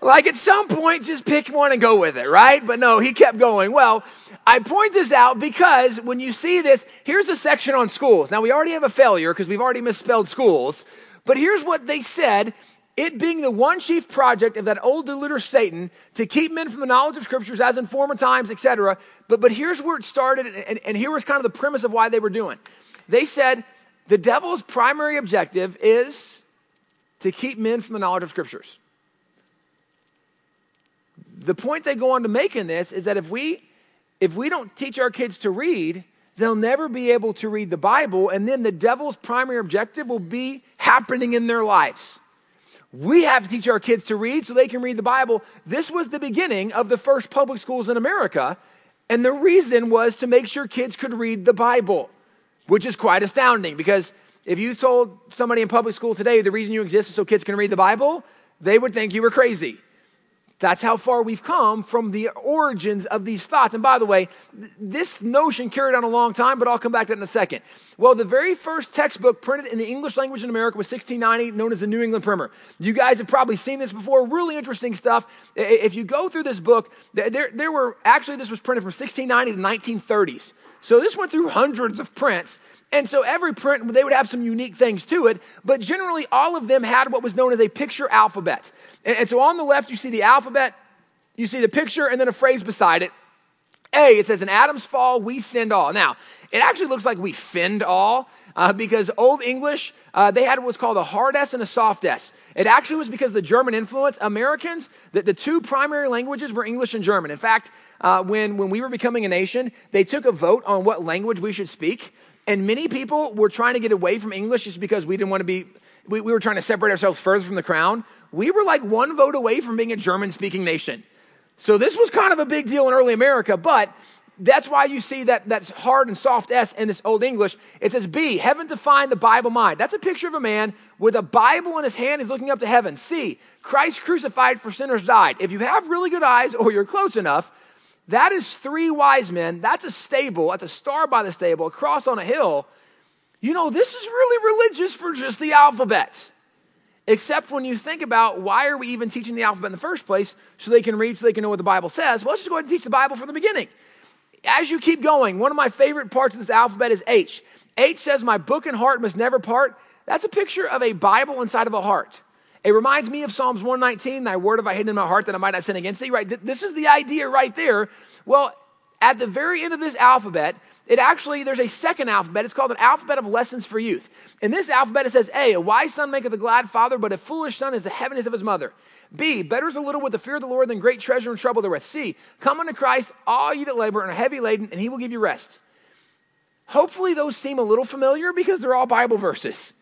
Like at some point, just pick one and go with it, right? But no, he kept going. Well, I point this out because when you see this, here's a section on schools. Now, we already have a failure because we've already misspelled schools. But here's what they said. It being the one chief project of that old deluder Satan to keep men from the knowledge of scriptures as in former times, et cetera. But, but here's where it started, and, and here was kind of the premise of why they were doing. They said the devil's primary objective is to keep men from the knowledge of scriptures. The point they go on to make in this is that if we, if we don't teach our kids to read, they'll never be able to read the Bible, and then the devil's primary objective will be happening in their lives. We have to teach our kids to read so they can read the Bible. This was the beginning of the first public schools in America. And the reason was to make sure kids could read the Bible, which is quite astounding because if you told somebody in public school today the reason you exist is so kids can read the Bible, they would think you were crazy. That's how far we've come from the origins of these thoughts. And by the way, th- this notion carried on a long time, but I'll come back to that in a second. Well, the very first textbook printed in the English language in America was sixteen ninety, known as the New England Primer. You guys have probably seen this before. Really interesting stuff. If you go through this book, there, there were, actually this was printed from sixteen ninety to nineteen thirties. So this went through hundreds of prints. And so every print, they would have some unique things to it, but generally all of them had what was known as a picture alphabet. And, and so on the left, you see the alphabet, you see the picture, and then a phrase beside it. A, it says, in Adam's fall, we sinned all. Now, it actually looks like we finned all uh, because Old English, uh, they had what's called a hard S and a soft S. It actually was because of the German influence. Americans, the, the two primary languages were English and German. In fact, uh, when, when we were becoming a nation, they took a vote on what language we should speak. And many people were trying to get away from English just because we didn't want to be, we, we were trying to separate ourselves further from the crown. We were like one vote away from being a German-speaking nation. So this was kind of a big deal in early America, but that's why you see that that's hard and soft S in this Old English. It says B, heaven to find the Bible mind. That's a picture of a man with a Bible in his hand. He's looking up to heaven. C, Christ crucified for sinners died. If you have really good eyes or you're close enough, that is three wise men. That's a stable. That's a star by the stable, a cross on a hill. You know, this is really religious for just the alphabet. Except when you think about why are we even teaching the alphabet in the first place so they can read, so they can know what the Bible says. Well, let's just go ahead and teach the Bible from the beginning. As you keep going, one of my favorite parts of this alphabet is H. H says, my book and heart must never part. That's a picture of a Bible inside of a heart. It reminds me of Psalms one nineteen, thy word have I hidden in my heart that I might not sin against thee, right? This is the idea right there. Well, at the very end of this alphabet, it actually, there's a second alphabet. It's called an alphabet of lessons for youth. In this alphabet, it says A, a wise son maketh a glad father, but a foolish son is the heaviness of his mother. B, better is a little with the fear of the Lord than great treasure and trouble therewith. C, come unto Christ, all ye that labor and are heavy laden, and he will give you rest. Hopefully those seem a little familiar because they're all Bible verses.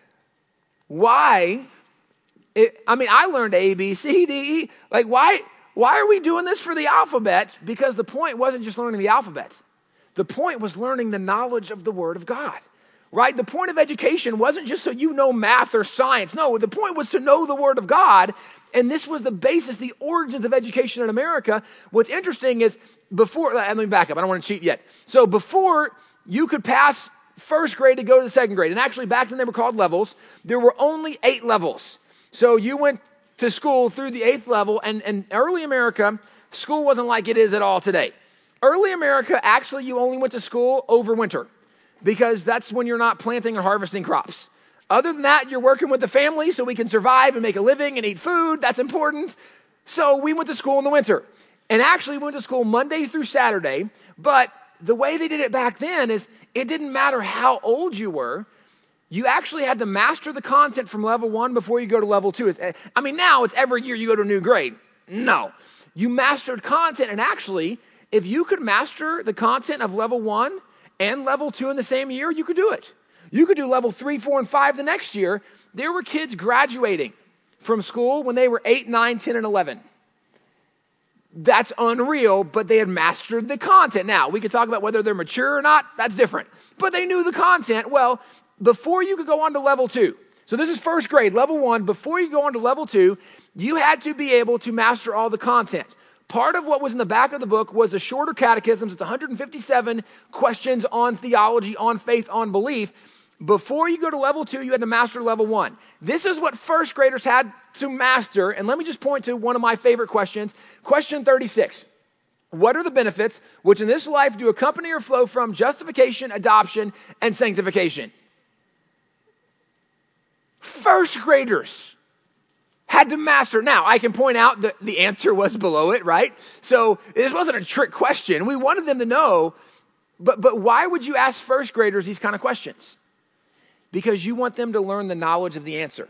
Why? It, I mean, I learned A, B, C, D, E. Like, why, why are we doing this for the alphabet? Because the point wasn't just learning the alphabet. The point was learning the knowledge of the Word of God, right? The point of education wasn't just so you know math or science. No, the point was to know the Word of God, and this was the basis, the origins of education in America. What's interesting is before, let me back up, I don't want to cheat yet. So before you could pass first grade to go to the second grade, and actually back then they were called levels, there were only eight levels. So you went to school through the eighth level, and in early America, school wasn't like it is at all today. Early America, actually, you only went to school over winter because that's when you're not planting and harvesting crops. Other than that, you're working with the family so we can survive and make a living and eat food. That's important. So we went to school in the winter. And actually, we went to school Monday through Saturday, but the way they did it back then is it didn't matter how old you were. You actually had to master the content from level one before you go to level two. I mean, now it's every year you go to a new grade. No. You mastered content, and actually, if you could master the content of level one and level two in the same year, you could do it. You could do level three, four, and five the next year. There were kids graduating from school when they were eight, nine, ten, and eleven. That's unreal, but they had mastered the content. Now, we could talk about whether they're mature or not. That's different. But they knew the content. Well, before you could go on to level two, so this is first grade, level one, before you go on to level two, you had to be able to master all the content. Part of what was in the back of the book was a shorter catechisms. It's one hundred fifty-seven questions on theology, on faith, on belief. before you go to level two, you had to master level one. This is what first graders had to master. And let me just point to one of my favorite questions. Question thirty-six. What are the benefits which in this life do accompany or flow from justification, adoption, and sanctification? First graders had to master. Now, I can point out that the answer was below it, right? So this wasn't a trick question. We wanted them to know, but, but why would you ask first graders these kind of questions? Because you want them to learn the knowledge of the answer,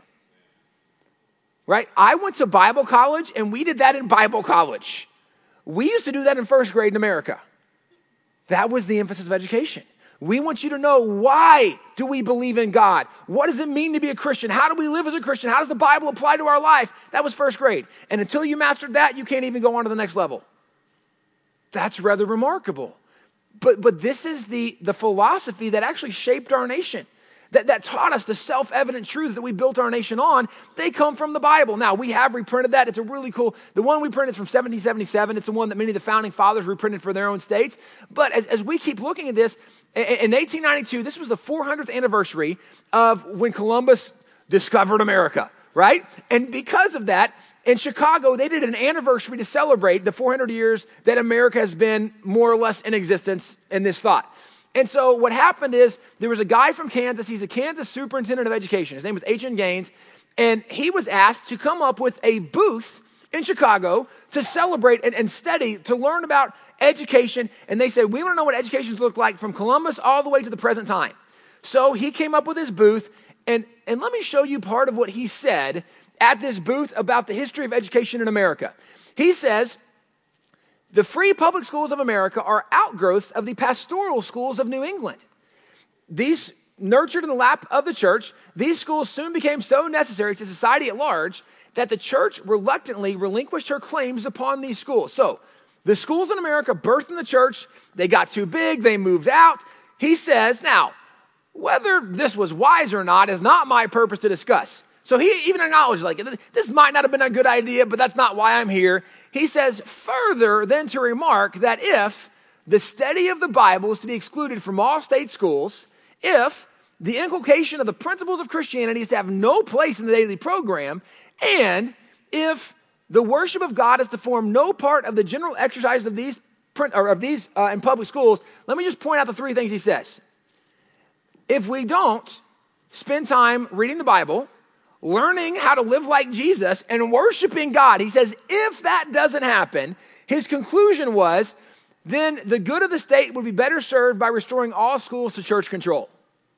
right? I went to Bible college, and we did that in Bible college. We used to do that in first grade in America. That was the emphasis of education. We want you to know, why do we believe in God? What does it mean to be a Christian? How do we live as a Christian? How does the Bible apply to our life? That was first grade. And until you mastered that, you can't even go on to the next level. That's rather remarkable. But, but this is the, the philosophy that actually shaped our nation. That, that taught us the self-evident truths that we built our nation on. They come from the Bible. Now, we have reprinted that. It's a really cool, the one we printed is from seventeen seventy-seven. It's the one that many of the founding fathers reprinted for their own states. But as, as we keep looking at this, in eighteen ninety-two, this was the four hundredth anniversary of when Columbus discovered America, right? And because of that, in Chicago, they did an anniversary to celebrate the four hundred years that America has been more or less in existence in this thought. And so what happened is there was a guy from Kansas. He's a Kansas superintendent of education. His name was H N Gaines. And he was asked to come up with a booth in Chicago to celebrate and, and study, to learn about education. And they said, we want to know what education's looked like from Columbus all the way to the present time. So he came up with his booth. And, and let me show you part of what he said at this booth about the history of education in America. He says, the free public schools of America are outgrowths of the pastoral schools of New England. These, nurtured in the lap of the church, these schools soon became so necessary to society at large that the church reluctantly relinquished her claims upon these schools. So the schools in America birthed in the church. They got too big. They moved out. He says, now, whether this was wise or not is not my purpose to discuss. So he even acknowledges, like, this might not have been a good idea, but that's not why I'm here. He says, further than to remark that if the study of the Bible is to be excluded from all state schools, if the inculcation of the principles of Christianity is to have no place in the daily program, and if the worship of God is to form no part of the general exercise of these or of these uh, in public schools, let me just point out the three things he says. If we don't spend time reading the Bible, learning how to live like Jesus, and worshiping God, he says, if that doesn't happen, his conclusion was, then the good of the state would be better served by restoring all schools to church control.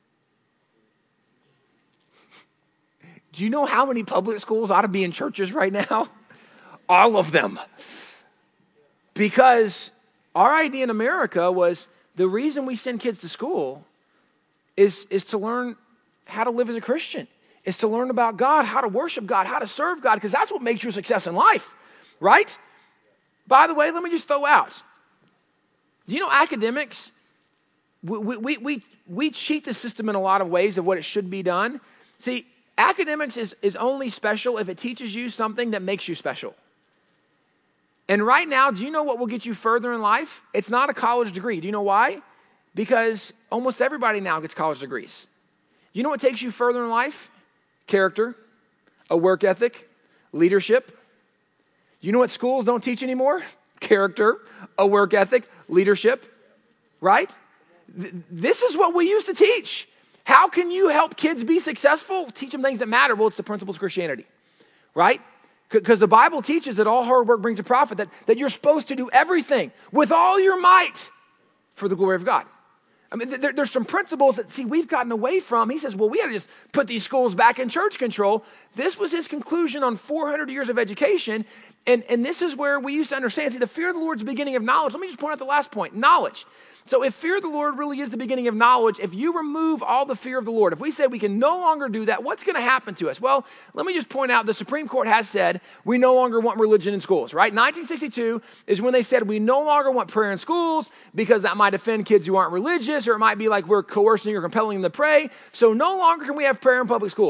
Do you know how many public schools ought to be in churches right now? All of them. Because our idea in America was the reason we send kids to school is, is to learn how to live as a Christian. Is to learn about God, how to worship God, how to serve God, because that's what makes you a success in life, right? By the way, let me just throw out. Do you know academics, we, we, we, we cheat the system in a lot of ways of what it should be done. See, academics is, is only special if it teaches you something that makes you special. And right now, do you know what will get you further in life? It's not a college degree. Do you know why? Because almost everybody now gets college degrees. You know what takes you further in life? Character, a work ethic, leadership. You know what schools don't teach anymore? Character, a work ethic, leadership, right? Th- this is what we used to teach. How can you help kids be successful? Teach them things that matter. Well, it's the principles of Christianity, right? Because the Bible teaches that all hard work brings a profit, that, that you're supposed to do everything with all your might for the glory of God. I mean, there, there's some principles that, see, we've gotten away from. He says, well, we got to just put these schools back in church control. This was his conclusion on four hundred years of education. And, and this is where we used to understand. See, the fear of the Lord is the beginning of knowledge. Let me just point out the last point, knowledge. So if fear of the Lord really is the beginning of knowledge, if you remove all the fear of the Lord, if we say we can no longer do that, what's going to happen to us? Well, let me just point out the Supreme Court has said we no longer want religion in schools, right? nineteen sixty-two is when they said we no longer want prayer in schools because that might offend kids who aren't religious, or it might be like we're coercing or compelling them to pray. So no longer can we have prayer in public schools.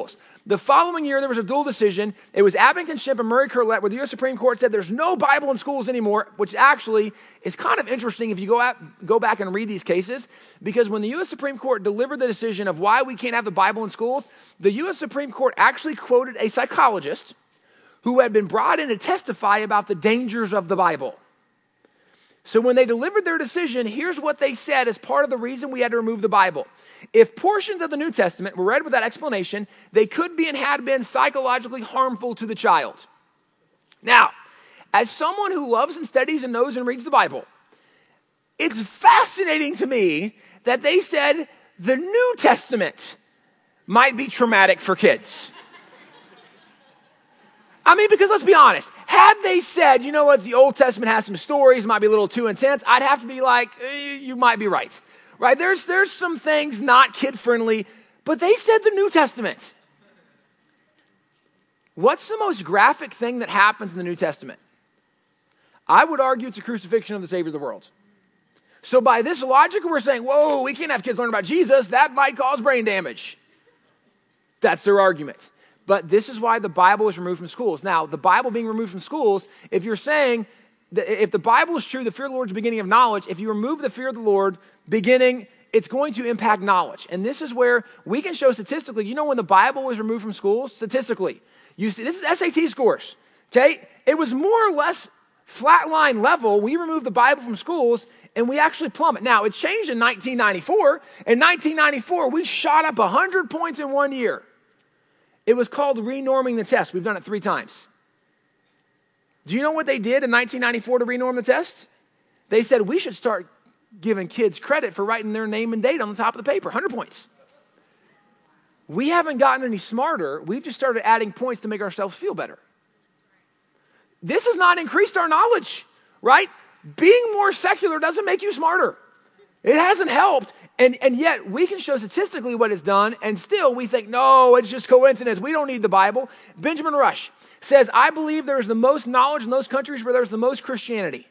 The following year, there was a dual decision. It was Abington Shimp and Murray Curlett, where the U S Supreme Court said there's no Bible in schools anymore, which actually is kind of interesting if you go, out, go back and read these cases, because when the U S Supreme Court delivered the decision of why we can't have the Bible in schools, the U S Supreme Court actually quoted a psychologist who had been brought in to testify about the dangers of the Bible. So when they delivered their decision, here's what they said as part of the reason we had to remove the Bible. If portions of the New Testament were read with that explanation, they could be and had been psychologically harmful to the child. Now, as someone who loves and studies and knows and reads the Bible, it's fascinating to me that they said the New Testament might be traumatic for kids. I mean, because let's be honest, had they said, you know what, the Old Testament has some stories, might be a little too intense, I'd have to be like, eh, you might be right. Right? There's, there's some things not kid-friendly, but they said the New Testament. What's the most graphic thing that happens in the New Testament? I would argue it's a crucifixion of the Savior of the world. So by this logic, we're saying, whoa, we can't have kids learn about Jesus. That might cause brain damage. That's their argument. But this is why the Bible is removed from schools. Now, the Bible being removed from schools, if you're saying, that if the Bible is true, the fear of the Lord is the beginning of knowledge, if you remove the fear of the Lord beginning, it's going to impact knowledge. And this is where we can show statistically, you know when the Bible was removed from schools? Statistically. You see, this is S A T scores, okay? It was more or less flatline level. We removed the Bible from schools, and we actually plummet. Now, it changed in nineteen ninety-four. In nineteen ninety-four, we shot up one hundred points in one year. It was called renorming the test. We've done it three times. Do you know what they did in nineteen ninety-four to renorm the test? They said we should start giving kids credit for writing their name and date on the top of the paper, one hundred points. We haven't gotten any smarter. We've just started adding points to make ourselves feel better. This has not increased our knowledge, right? Being more secular doesn't make you smarter. It hasn't helped. And, and yet we can show statistically what it's done, and still we think, no, it's just coincidence. We don't need the Bible. Benjamin Rush says, I believe there is the most knowledge in those countries where there's the most Christianity.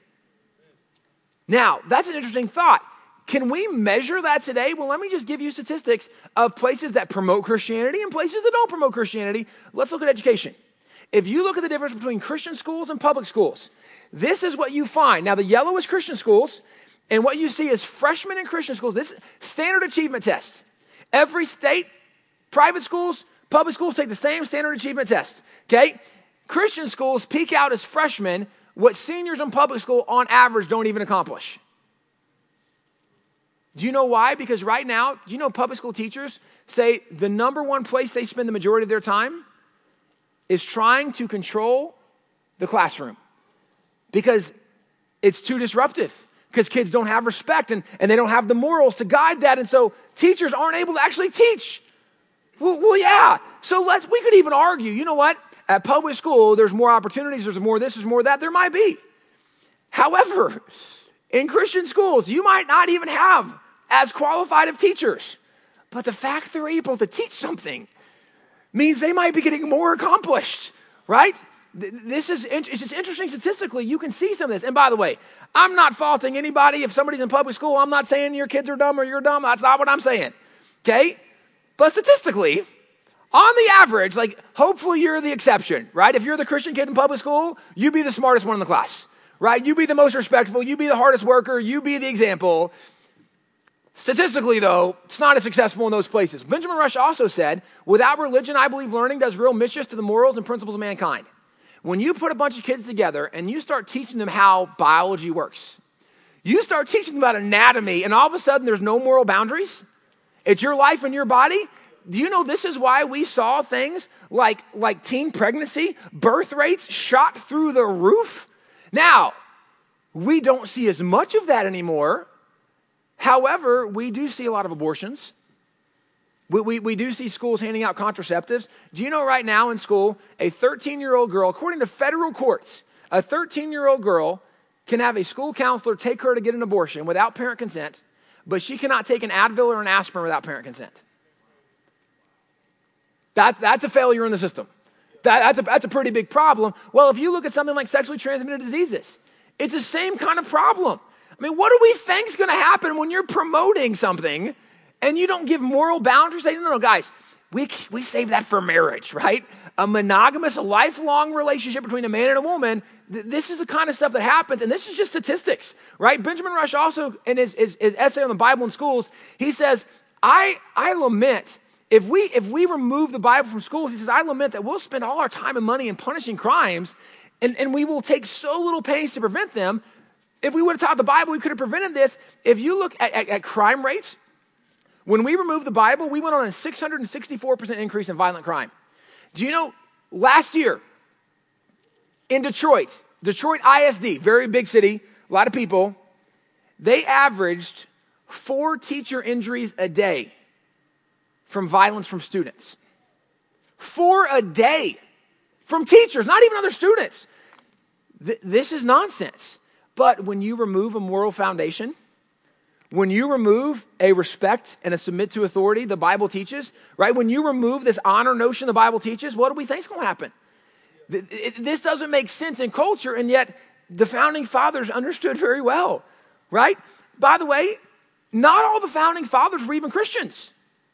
Now, that's an interesting thought. Can we measure that today? Well, let me just give you statistics of places that promote Christianity and places that don't promote Christianity. Let's look at education. If you look at the difference between Christian schools and public schools, this is what you find. Now, the yellow is Christian schools, and what you see is freshmen in Christian schools. This standard achievement test. Every state, private schools, public schools take the same standard achievement test, okay? Christian schools peak out as freshmen what seniors in public school on average don't even accomplish. Do you know why? Because right now, do you know public school teachers say the number one place they spend the majority of their time is trying to control the classroom because it's too disruptive. Because kids don't have respect and, and they don't have the morals to guide that. And so teachers aren't able to actually teach. Well, well, yeah. So let's, we could even argue, you know what? At public school, there's more opportunities, there's more this, there's more that. There might be. However, in Christian schools, you might not even have as qualified of teachers. But the fact they're able to teach something means they might be getting more accomplished, right? This is, it's just interesting statistically, you can see some of this. And by the way, I'm not faulting anybody. If somebody's in public school, I'm not saying your kids are dumb or you're dumb. That's not what I'm saying, okay? But statistically, on the average, like hopefully you're the exception, right? If you're the Christian kid in public school, you be the smartest one in the class, right? You be the most respectful, you be the hardest worker, you be the example. Statistically, though, it's not as successful in those places. Benjamin Rush also said, without religion, I believe learning does real mischief to the morals and principles of mankind. When you put a bunch of kids together and you start teaching them how biology works, you start teaching them about anatomy, and all of a sudden there's no moral boundaries. It's your life and your body. Do you know this is why we saw things like, like teen pregnancy, birth rates shot through the roof? Now, we don't see as much of that anymore. However, we do see a lot of abortions. We, we, we do see schools handing out contraceptives. Do you know right now in school, a thirteen-year-old girl, according to federal courts, a thirteen-year-old girl can have a school counselor take her to get an abortion without parent consent, but she cannot take an Advil or an aspirin without parent consent. That, that's a failure in the system. That, that's, a, that's a pretty big problem. Well, if you look at something like sexually transmitted diseases, it's the same kind of problem. I mean, what do we think is going to happen when you're promoting something and you don't give moral boundaries? Say, no, no, guys, we, we save that for marriage, right? A monogamous, a lifelong relationship between a man and a woman. Th- this is the kind of stuff that happens, and this is just statistics, right? Benjamin Rush also, in his, his, his essay on the Bible in schools, he says, I, I lament, if we, if we remove the Bible from schools, he says, I lament that we'll spend all our time and money in punishing crimes, and, and we will take so little pains to prevent them. If we would have taught the Bible, we could have prevented this. If you look at, at, at crime rates, when we removed the Bible, we went on a six hundred sixty-four percent increase in violent crime. Do you know, last year in Detroit, Detroit I S D, very big city, a lot of people, they averaged four teacher injuries a day from violence from students. Four a day from teachers, not even other students. Th- this is nonsense. But when you remove a moral foundation, when you remove a respect and a submit to authority the Bible teaches, right? When you remove this honor notion the Bible teaches, what do we think is going to happen? This doesn't make sense in culture, and yet the founding fathers understood very well, right? By the way, not all the founding fathers were even Christians.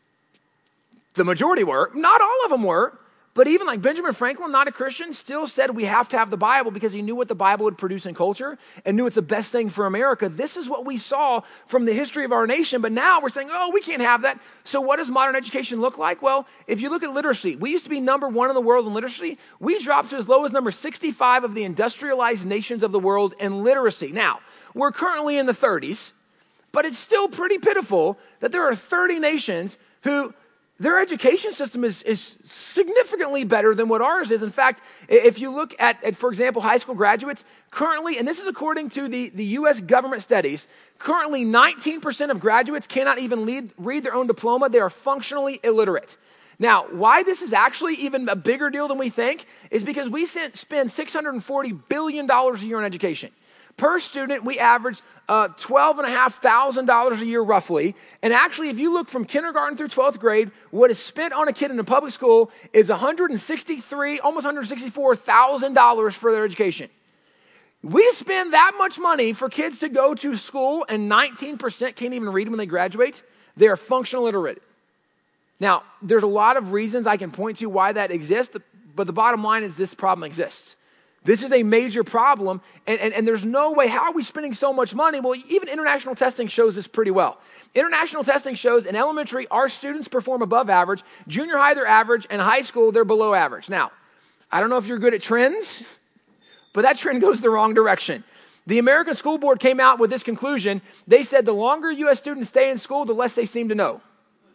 The majority were. Not all of them were. But even like Benjamin Franklin, not a Christian, still said we have to have the Bible because he knew what the Bible would produce in culture and knew it's the best thing for America. This is what we saw from the history of our nation. But now we're saying, oh, we can't have that. So what does modern education look like? Well, if you look at literacy, we used to be number one in the world in literacy. We dropped to as low as number sixty-five of the industrialized nations of the world in literacy. Now, we're currently in the thirties, but it's still pretty pitiful that there are thirty nations who their education system is, is significantly better than what ours is. In fact, if you look at, at, for example, high school graduates, currently, and this is according to the, the U S government studies, currently nineteen percent of graduates cannot even lead, read their own diploma. They are functionally illiterate. Now, why this is actually even a bigger deal than we think is because we spend six hundred forty billion dollars a year on education. Per student, we average uh, twelve thousand five hundred dollars a year roughly. And actually, if you look from kindergarten through twelfth grade, what is spent on a kid in a public school is one hundred sixty-three, almost one hundred sixty-four thousand dollars for their education. We spend that much money for kids to go to school, and nineteen percent can't even read when they graduate. They are functional illiterate. Now, there's a lot of reasons I can point to why that exists, but the bottom line is this problem exists. This is a major problem, and, and, and there's no way, how are we spending so much money? Well, even international testing shows this pretty well. International testing shows in elementary, our students perform above average. Junior high, they're average, and high school, they're below average. Now, I don't know if you're good at trends, but that trend goes the wrong direction. The American School Board came out with this conclusion. They said the longer U S students stay in school, the less they seem to know.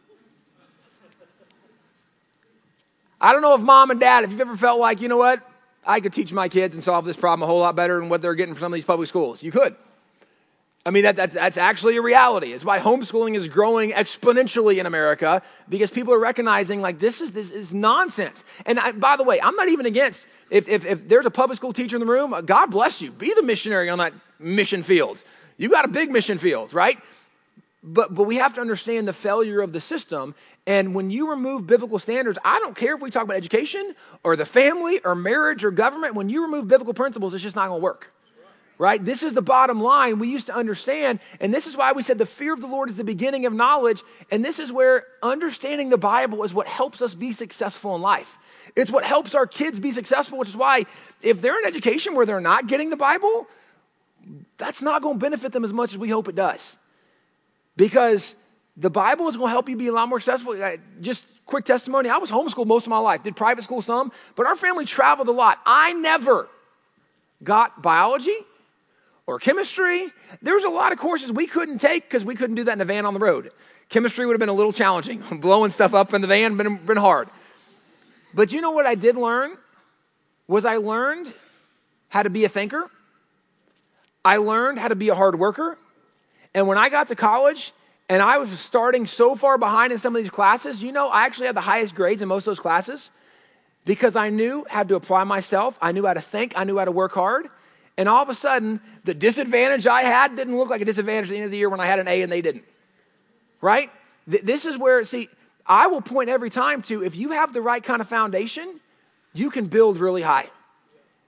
I don't know if mom and dad, if you've ever felt like, you know what, I could teach my kids and solve this problem a whole lot better than what they're getting from some of these public schools. You could. I mean, that, that, that's actually a reality. It's why homeschooling is growing exponentially in America, because people are recognizing, like, this is this is nonsense. And I, by the way, I'm not even against, if, if, if there's a public school teacher in the room, God bless you. Be the missionary on that mission field. You got a big mission field, right? But, but we have to understand the failure of the system. And when you remove biblical standards, I don't care if we talk about education or the family or marriage or government, when you remove biblical principles, it's just not going to work, right? This is the bottom line we used to understand. And this is why we said the fear of the Lord is the beginning of knowledge. And this is where understanding the Bible is what helps us be successful in life. It's what helps our kids be successful, which is why if they're in education where they're not getting the Bible, that's not going to benefit them as much as we hope it does. Because the Bible is going to help you be a lot more successful. Just quick testimony. I was homeschooled most of my life. Did private school some. But our family traveled a lot. I never got biology or chemistry. There was a lot of courses we couldn't take because we couldn't do that in a van on the road. Chemistry would have been a little challenging. Blowing stuff up in the van would have been hard. But you know what I did learn? Was I learned how to be a thinker. I learned how to be a hard worker. And when I got to college, and I was starting so far behind in some of these classes, you know, I actually had the highest grades in most of those classes because I knew how to apply myself. I knew how to think. I knew how to work hard. And all of a sudden, the disadvantage I had didn't look like a disadvantage at the end of the year when I had an A and they didn't, right? Th- this is where, see, I will point every time to, if you have the right kind of foundation, you can build really high.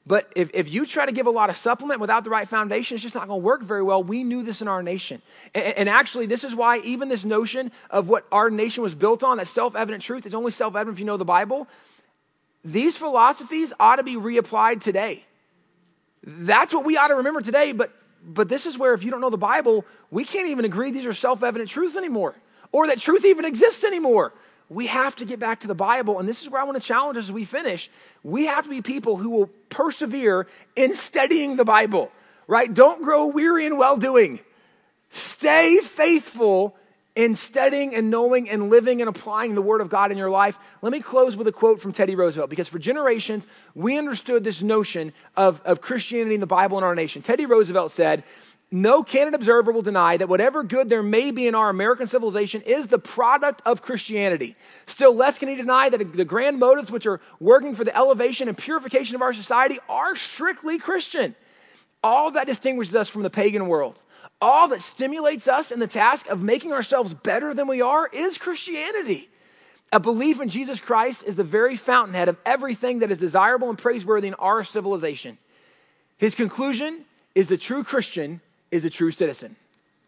But if, if you try to give a lot of supplement without the right foundation, it's just not going to work very well. We knew this in our nation. And, and actually, this is why even this notion of what our nation was built on, that self-evident truth, is only self-evident if you know the Bible. These philosophies ought to be reapplied today. That's what we ought to remember today. But, but this is where if you don't know the Bible, we can't even agree these are self-evident truths anymore, or that truth even exists anymore. We have to get back to the Bible, and this is where I want to challenge us as we finish. We have to be people who will persevere in studying the Bible, right? Don't grow weary in well-doing. Stay faithful in studying and knowing and living and applying the Word of God in your life. Let me close with a quote from Teddy Roosevelt, because for generations, we understood this notion of, of Christianity and the Bible in our nation. Teddy Roosevelt said, "No candid observer will deny that whatever good there may be in our American civilization is the product of Christianity. Still less can he deny that the grand motives which are working for the elevation and purification of our society are strictly Christian. All that distinguishes us from the pagan world, all that stimulates us in the task of making ourselves better than we are, is Christianity. A belief in Jesus Christ is the very fountainhead of everything that is desirable and praiseworthy in our civilization." His conclusion is the true Christian is a true citizen.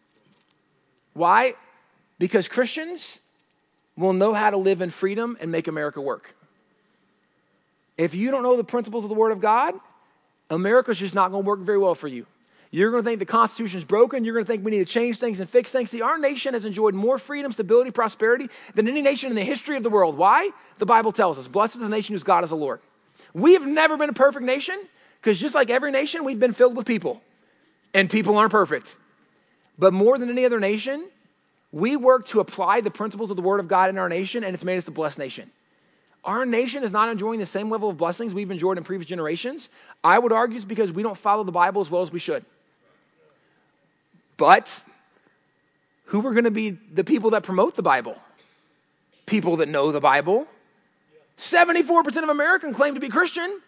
Why? Because Christians will know how to live in freedom and make America work. If you don't know the principles of the Word of God, America's just not going to work very well for you. You're going to think the Constitution is broken. You're going to think we need to change things and fix things. See, our nation has enjoyed more freedom, stability, prosperity than any nation in the history of the world. Why? The Bible tells us, "Blessed is the nation whose God is the Lord." We have never been a perfect nation, because just like every nation, we've been filled with people. And people aren't perfect. But more than any other nation, we work to apply the principles of the Word of God in our nation, and it's made us a blessed nation. Our nation is not enjoying the same level of blessings we've enjoyed in previous generations. I would argue it's because we don't follow the Bible as well as we should. But who are going to be the people that promote the Bible? People that know the Bible. seventy-four percent of Americans claim to be Christian.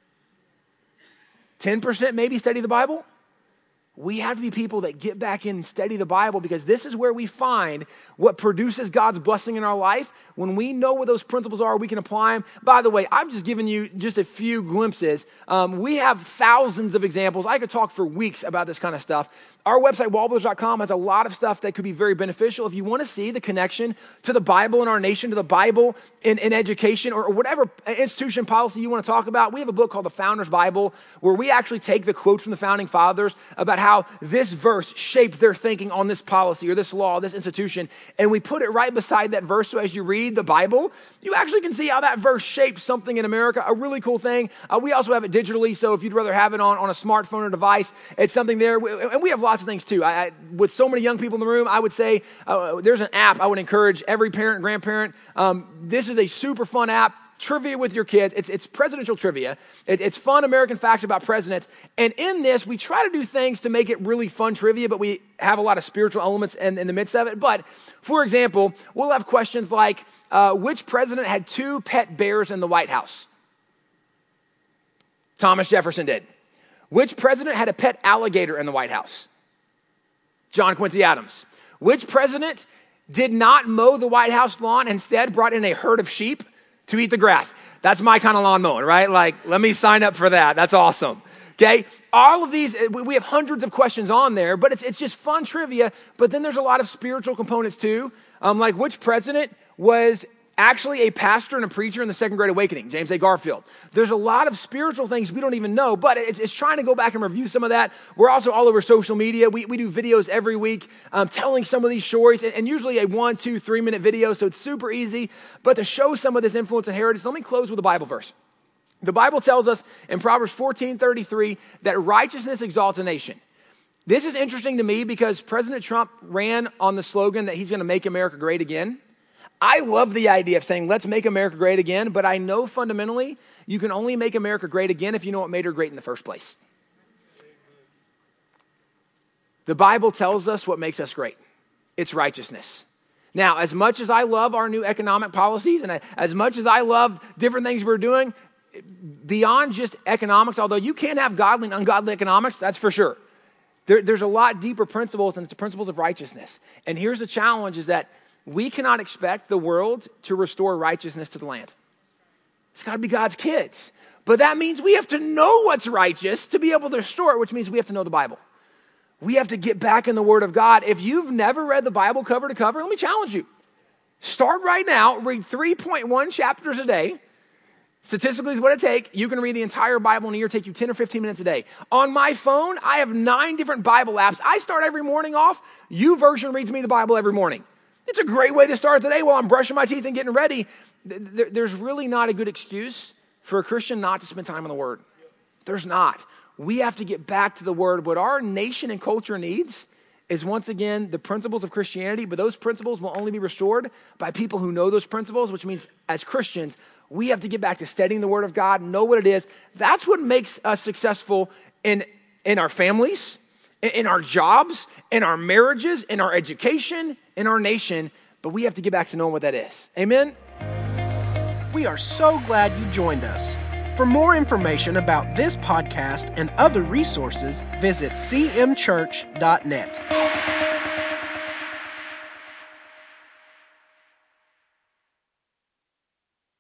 ten percent maybe study the Bible. We have to be people that get back in and study the Bible, because this is where we find what produces God's blessing in our life. When we know what those principles are, we can apply them. By the way, I've just given you just a few glimpses. Um, we have thousands of examples. I could talk for weeks about this kind of stuff. Our website, wallbuilders dot com, has a lot of stuff that could be very beneficial. If you want to see the connection to the Bible in our nation, to the Bible in, in education, or, or whatever institution policy you want to talk about, we have a book called The Founder's Bible, where we actually take the quotes from the Founding Fathers about how this verse shaped their thinking on this policy or this law, this institution, and we put it right beside that verse. So as you read the Bible, you actually can see how that verse shaped something in America, a really cool thing. Uh, we also have it digitally, so if you'd rather have it on, on a smartphone or device, it's something there. We, and we have lots of things too. I, I, with so many young people in the room, I would say uh, there's an app I would encourage every parent and grandparent. Um, this is a super fun app. Trivia with your kids. It's, it's presidential trivia. It, it's fun American facts about presidents. And in this, we try to do things to make it really fun trivia, but we have a lot of spiritual elements in, in the midst of it. But for example, we'll have questions like, uh, which president had two pet bears in the White House? Thomas Jefferson did. Which president had a pet alligator in the White House? John Quincy Adams. Which president did not mow the White House lawn, instead brought in a herd of sheep to eat the grass? That's my kind of lawn mowing, right? Like, let me sign up for that. That's awesome. Okay? All of these, we have hundreds of questions on there, but it's it's just fun trivia. But then there's a lot of spiritual components too. Um, like, which president was actually a pastor and a preacher in the Second Great Awakening? James A. Garfield. There's a lot of spiritual things we don't even know, but it's, it's trying to go back and review some of that. We're also all over social media. We, we do videos every week um, telling some of these stories, and, and usually a one, two, three minute video, so it's super easy. But to show some of this influence and heritage, let me close with a Bible verse. The Bible tells us in Proverbs fourteen thirty-three that righteousness exalts a nation. This is interesting to me because President Trump ran on the slogan that he's going to make America great again. I love the idea of saying, let's make America great again, but I know fundamentally you can only make America great again if you know what made her great in the first place. The Bible tells us what makes us great. It's righteousness. Now, as much as I love our new economic policies, and as much as I love different things we're doing, beyond just economics, although you can have godly and ungodly economics, that's for sure. There, there's a lot deeper principles, and it's the principles of righteousness. And here's the challenge, is that we cannot expect the world to restore righteousness to the land. It's got to be God's kids. But that means we have to know what's righteous to be able to restore it, which means we have to know the Bible. We have to get back in the Word of God. If you've never read the Bible cover to cover, let me challenge you. Start right now, read three point one chapters a day. Statistically is what it takes. You can read the entire Bible in a year, take you ten or fifteen minutes a day. On my phone, I have nine different Bible apps. I start every morning off. YouVersion reads me the Bible every morning. It's a great way to start the day while I'm brushing my teeth and getting ready. There's really not a good excuse for a Christian not to spend time in the Word. There's not. We have to get back to the Word. What our nation and culture needs is, once again, the principles of Christianity, but those principles will only be restored by people who know those principles, which means as Christians, we have to get back to studying the Word of God, know what it is. That's what makes us successful in, in our families, in, in our jobs, in our marriages, in our education, in our nation, but we have to get back to knowing what that is. Amen? We are so glad you joined us. For more information about this podcast and other resources, visit c m church dot net.